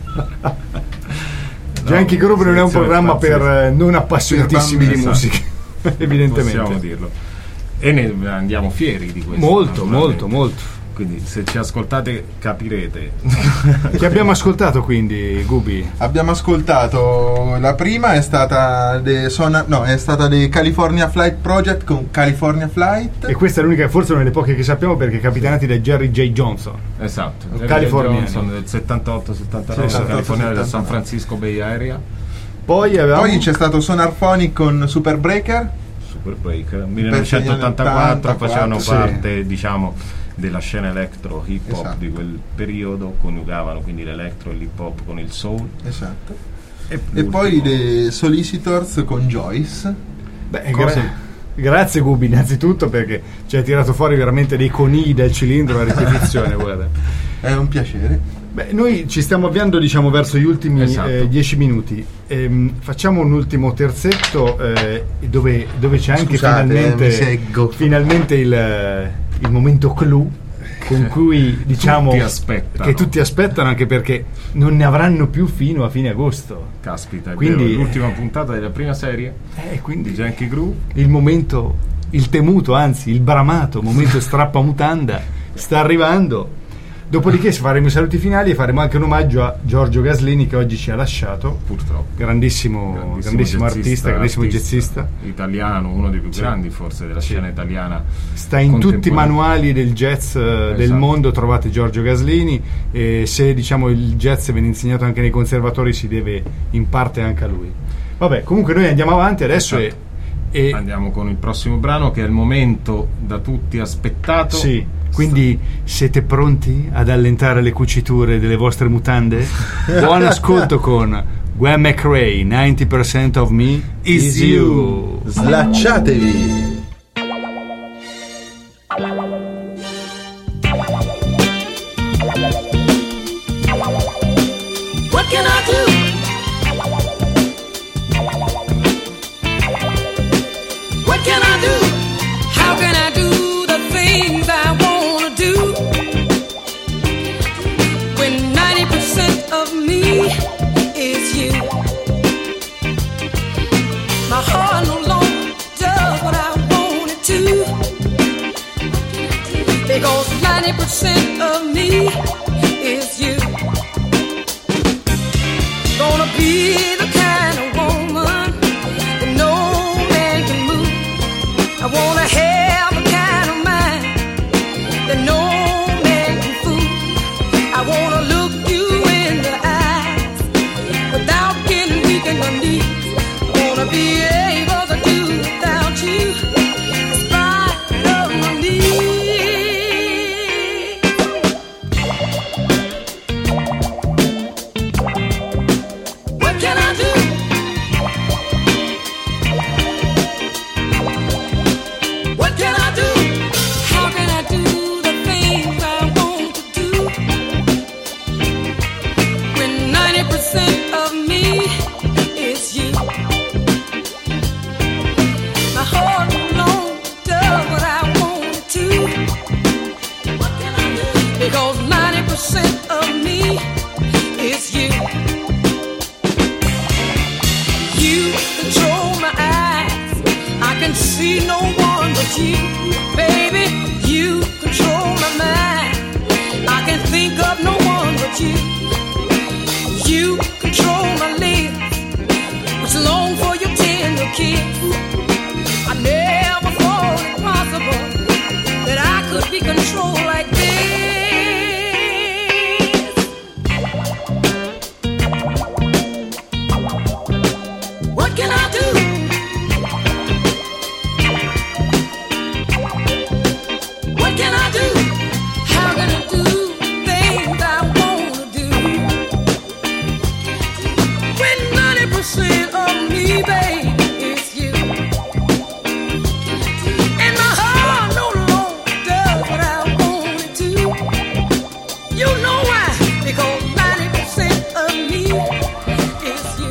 [SPEAKER 1] Janky Groove non è un programma per eh, non appassionatissimi di musica, evidentemente.
[SPEAKER 2] Possiamo dirlo. E ne andiamo fieri di questo.
[SPEAKER 1] Molto, molto, molto.
[SPEAKER 2] Quindi se ci ascoltate capirete.
[SPEAKER 1] Che abbiamo ascoltato quindi, Gubi?
[SPEAKER 3] Abbiamo ascoltato, la prima è stata de Sonar, no, è stata dei California Flight Project con California Flight.
[SPEAKER 1] E questa è l'unica, forse una delle poche che sappiamo, perché capitanati da Jerry J. Johnson.
[SPEAKER 2] Esatto,
[SPEAKER 1] California
[SPEAKER 2] Johnson del settantotto settantanove,
[SPEAKER 1] sì,
[SPEAKER 2] California del San Francisco Bay Area.
[SPEAKER 1] Poi avevamo...
[SPEAKER 3] Poi c'è stato Sonarphonic con Super Breaker.
[SPEAKER 2] Super Breaker, millenovecentottantaquattro, facevano
[SPEAKER 3] sì.
[SPEAKER 2] parte, diciamo, della scena electro hip hop
[SPEAKER 3] Esatto.
[SPEAKER 2] di quel periodo, coniugavano quindi l'electro e l'hip hop con il soul.
[SPEAKER 3] Esatto.
[SPEAKER 2] E,
[SPEAKER 3] E poi The Solicitors con Joyce.
[SPEAKER 1] Beh, gra- grazie Gubi innanzitutto, perché ci hai tirato fuori veramente dei conigli dal cilindro a ripetizione. Guarda,
[SPEAKER 3] è un piacere.
[SPEAKER 1] Beh, noi ci stiamo avviando, diciamo, verso gli ultimi
[SPEAKER 2] Esatto.
[SPEAKER 1] eh, dieci minuti. Ehm, facciamo un ultimo terzetto eh, dove, dove c'è anche
[SPEAKER 3] Scusate,
[SPEAKER 1] finalmente,
[SPEAKER 3] mi seggo.
[SPEAKER 1] finalmente il, il momento clou con cui diciamo
[SPEAKER 2] Tutti aspettano.
[SPEAKER 1] che tutti aspettano, anche perché non ne avranno più fino a fine agosto.
[SPEAKER 2] Caspita, è
[SPEAKER 1] Quindi-
[SPEAKER 2] vero, l'ultima puntata della prima serie
[SPEAKER 1] Eh, quindi
[SPEAKER 2] di Janky Groove.
[SPEAKER 1] il momento, il temuto, anzi il bramato momento strappamutanda sta arrivando. Dopodiché faremo i saluti finali e faremo anche un omaggio a Giorgio Gaslini, che oggi ci ha lasciato.
[SPEAKER 2] Purtroppo.
[SPEAKER 1] Grandissimo, grandissimo,
[SPEAKER 2] Grandissimo
[SPEAKER 1] artista,
[SPEAKER 2] jazzista,
[SPEAKER 1] grandissimo
[SPEAKER 2] artista
[SPEAKER 1] jazzista.
[SPEAKER 2] Italiano, uno dei più
[SPEAKER 1] Sì.
[SPEAKER 2] grandi forse della
[SPEAKER 1] Sì.
[SPEAKER 2] scena italiana.
[SPEAKER 1] Sta in tutti i
[SPEAKER 2] contemporanea.
[SPEAKER 1] manuali del jazz eh, del
[SPEAKER 2] Esatto.
[SPEAKER 1] mondo, trovate Giorgio Gaslini, e se diciamo il jazz viene insegnato anche nei conservatori si deve in parte anche a lui. Vabbè, comunque noi andiamo avanti adesso.
[SPEAKER 2] Esatto.
[SPEAKER 1] e, e
[SPEAKER 2] Andiamo con il prossimo brano, che è il momento da tutti aspettato.
[SPEAKER 1] sì, quindi siete pronti ad allentare le cuciture delle vostre mutande? Buon ascolto con Gwen McRae, ninety percent of me is you.
[SPEAKER 3] Slacciatevi.
[SPEAKER 10] What can I do? What can I do? How can I do the things I wanna do? When ninety percent of me is you. My heart no longer does what I want it to. Because ninety percent of me is you. Gonna be the kind of woman that no man can move. I wanna have the kind of mind that no man can fool. I wanna look you in the eyes without getting weak in my knees. I wanna be able to do without you in spite of my needs. Baby, you control my mind. I can think of no one but you. You control my lips, which long for your tender kiss. I never thought it possible that I could be controlled like this. What can I do? What can I do? How can I do things I wanna do? When ninety percent of me, babe, is you, and my heart no longer does what I want it to. You know why? Because ninety percent of me is you.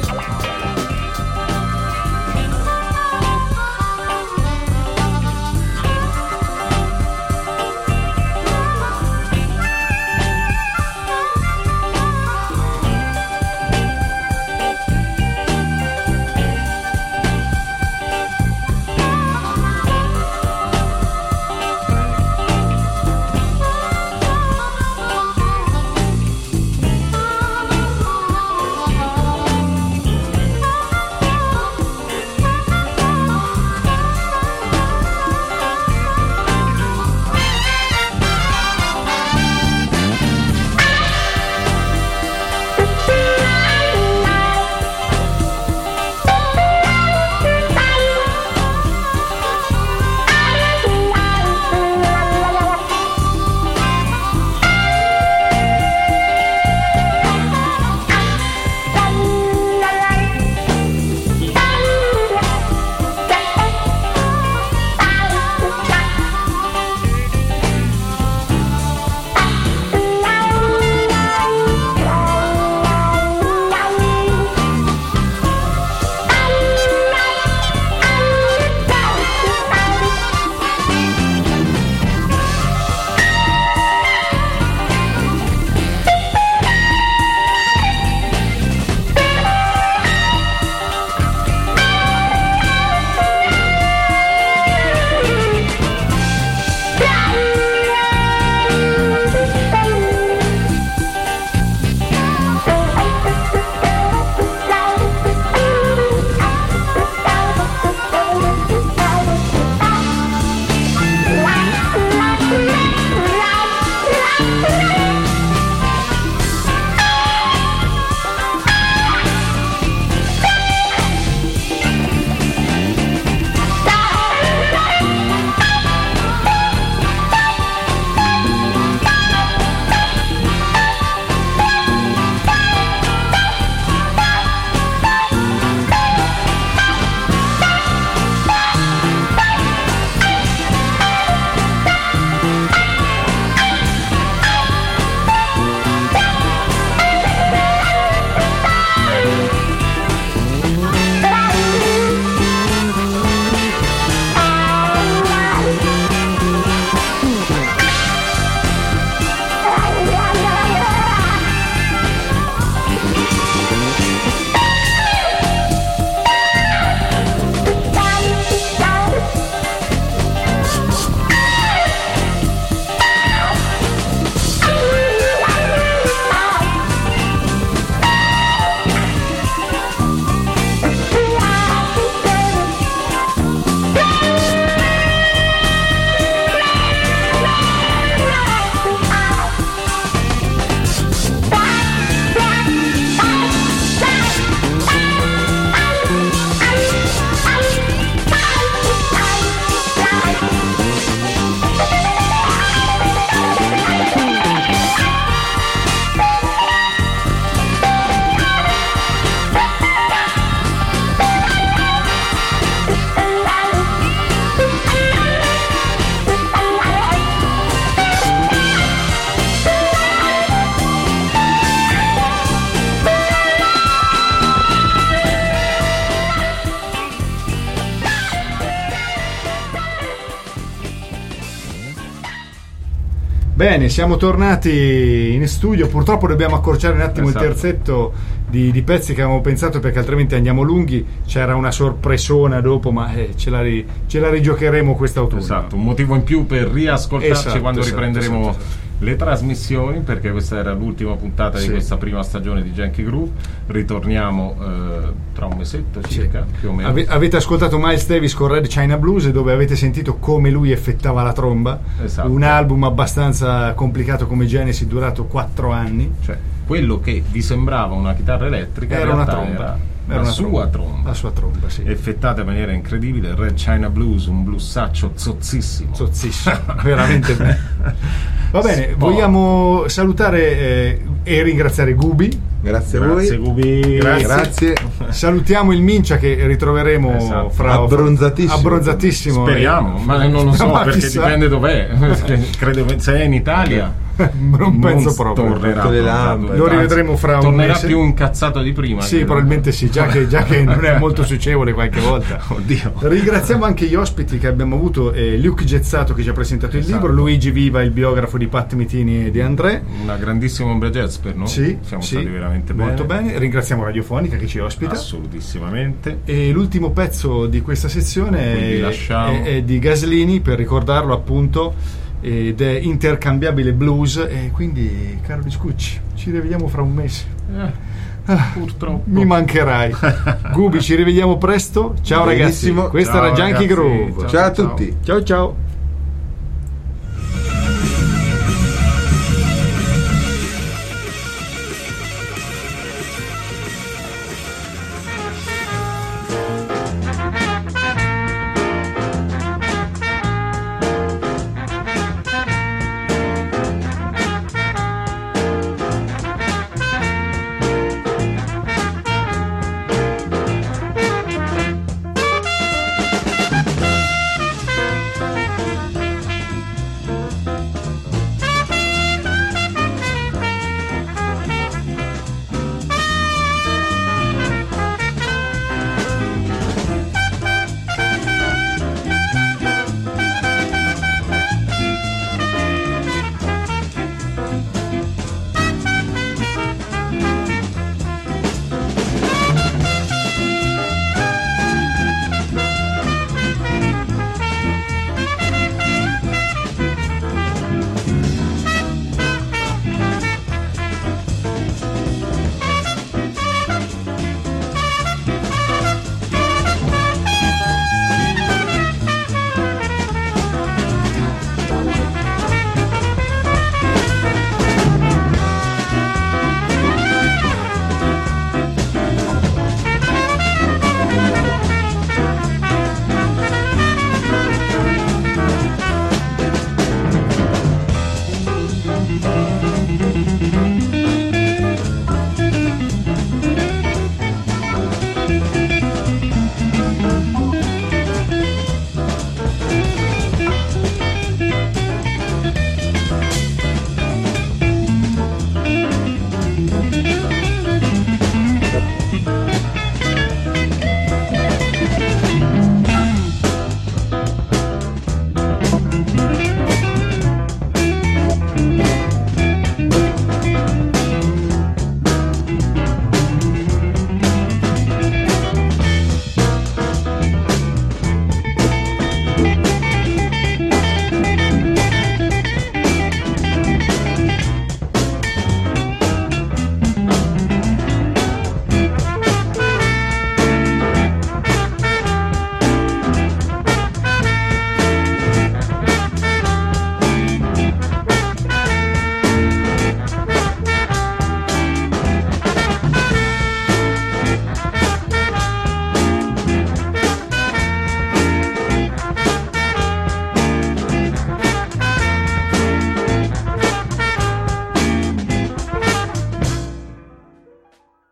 [SPEAKER 1] Bene, siamo tornati in studio. Purtroppo dobbiamo accorciare un attimo
[SPEAKER 2] Esatto.
[SPEAKER 1] il terzetto di, di pezzi che avevamo pensato, perché altrimenti andiamo lunghi, c'era una sorpresona dopo, ma eh, ce, la ri, ce la rigiocheremo quest'autunno.
[SPEAKER 2] Esatto, un motivo in più per riascoltarci
[SPEAKER 1] esatto,
[SPEAKER 2] quando
[SPEAKER 1] esatto,
[SPEAKER 2] riprenderemo
[SPEAKER 1] esatto, esatto.
[SPEAKER 2] le trasmissioni, perché questa era l'ultima puntata
[SPEAKER 1] Sì.
[SPEAKER 2] di questa prima stagione di Yankee Groove. Ritorniamo eh, tra un mesetto circa,
[SPEAKER 1] Sì.
[SPEAKER 2] più o meno.
[SPEAKER 1] Ave- avete ascoltato Miles Davis con Red China Blues, dove avete sentito come lui effettava la tromba.
[SPEAKER 2] Esatto.
[SPEAKER 1] Un album abbastanza complicato come Genesis, durato quattro anni.
[SPEAKER 2] Cioè, quello che vi sembrava una chitarra elettrica
[SPEAKER 1] Era
[SPEAKER 2] in
[SPEAKER 1] una
[SPEAKER 2] realtà
[SPEAKER 1] tromba.
[SPEAKER 2] era
[SPEAKER 1] Era
[SPEAKER 2] la
[SPEAKER 1] una
[SPEAKER 2] sua
[SPEAKER 1] tromba.
[SPEAKER 2] tromba,
[SPEAKER 1] La sua tromba, sì.
[SPEAKER 2] effettata in maniera incredibile. Red China Blues, un blussaccio zozzissimo.
[SPEAKER 1] Zozzissimo, veramente bene. Va bene,
[SPEAKER 2] Sport.
[SPEAKER 1] vogliamo salutare eh, e ringraziare Gubi.
[SPEAKER 3] Grazie a
[SPEAKER 2] Grazie
[SPEAKER 3] voi.
[SPEAKER 2] Gubi.
[SPEAKER 1] Grazie.
[SPEAKER 3] Grazie.
[SPEAKER 1] Salutiamo il Mincia che ritroveremo
[SPEAKER 2] Esatto.
[SPEAKER 1] fra
[SPEAKER 3] Abbronzatissimo.
[SPEAKER 1] abbronzatissimo.
[SPEAKER 2] Speriamo, ma non lo so,
[SPEAKER 1] Ma
[SPEAKER 2] perché
[SPEAKER 1] chissà.
[SPEAKER 2] dipende dov'è. Perché credo che se è in Italia
[SPEAKER 1] Non penso proprio.
[SPEAKER 2] tornerà,
[SPEAKER 3] Tutte le
[SPEAKER 2] tornerà,
[SPEAKER 3] lampe.
[SPEAKER 1] Lo rivedremo fra un
[SPEAKER 2] tornerà
[SPEAKER 1] mese.
[SPEAKER 2] più incazzato di prima.
[SPEAKER 1] Sì,
[SPEAKER 2] credo.
[SPEAKER 1] probabilmente sì, già che, già che non è molto socievole qualche volta.
[SPEAKER 2] Oddio.
[SPEAKER 1] Ringraziamo anche gli ospiti che abbiamo avuto, eh, Luke Gezzato che ci ha presentato il
[SPEAKER 2] Esatto.
[SPEAKER 1] libro, Luigi Viva, il biografo di Pat Mitini e di André.
[SPEAKER 2] Una grandissima ombra jazz per noi.
[SPEAKER 1] Sì,
[SPEAKER 2] siamo
[SPEAKER 1] sì,
[SPEAKER 2] stati veramente bene.
[SPEAKER 1] molto bene. Ringraziamo Radiofonica che ci ospita.
[SPEAKER 2] Assolutissimamente.
[SPEAKER 1] E l'ultimo pezzo di questa sezione
[SPEAKER 2] Quindi
[SPEAKER 1] è,
[SPEAKER 2] lasciamo-
[SPEAKER 1] è- è di Gaslini, per ricordarlo appunto, ed è Intercambiabile Blues. E quindi, caro Discucci, ci rivediamo fra un mese.
[SPEAKER 2] Eh, purtroppo.
[SPEAKER 1] Mi mancherai. Gubi, ci rivediamo presto. Ciao
[SPEAKER 3] Benissimo.
[SPEAKER 1] ragazzi, questa
[SPEAKER 2] Ciao,
[SPEAKER 1] era Junkie
[SPEAKER 2] ragazzi.
[SPEAKER 1] Groove.
[SPEAKER 2] Ciao,
[SPEAKER 3] Ciao a
[SPEAKER 2] ciao.
[SPEAKER 3] tutti.
[SPEAKER 1] Ciao ciao.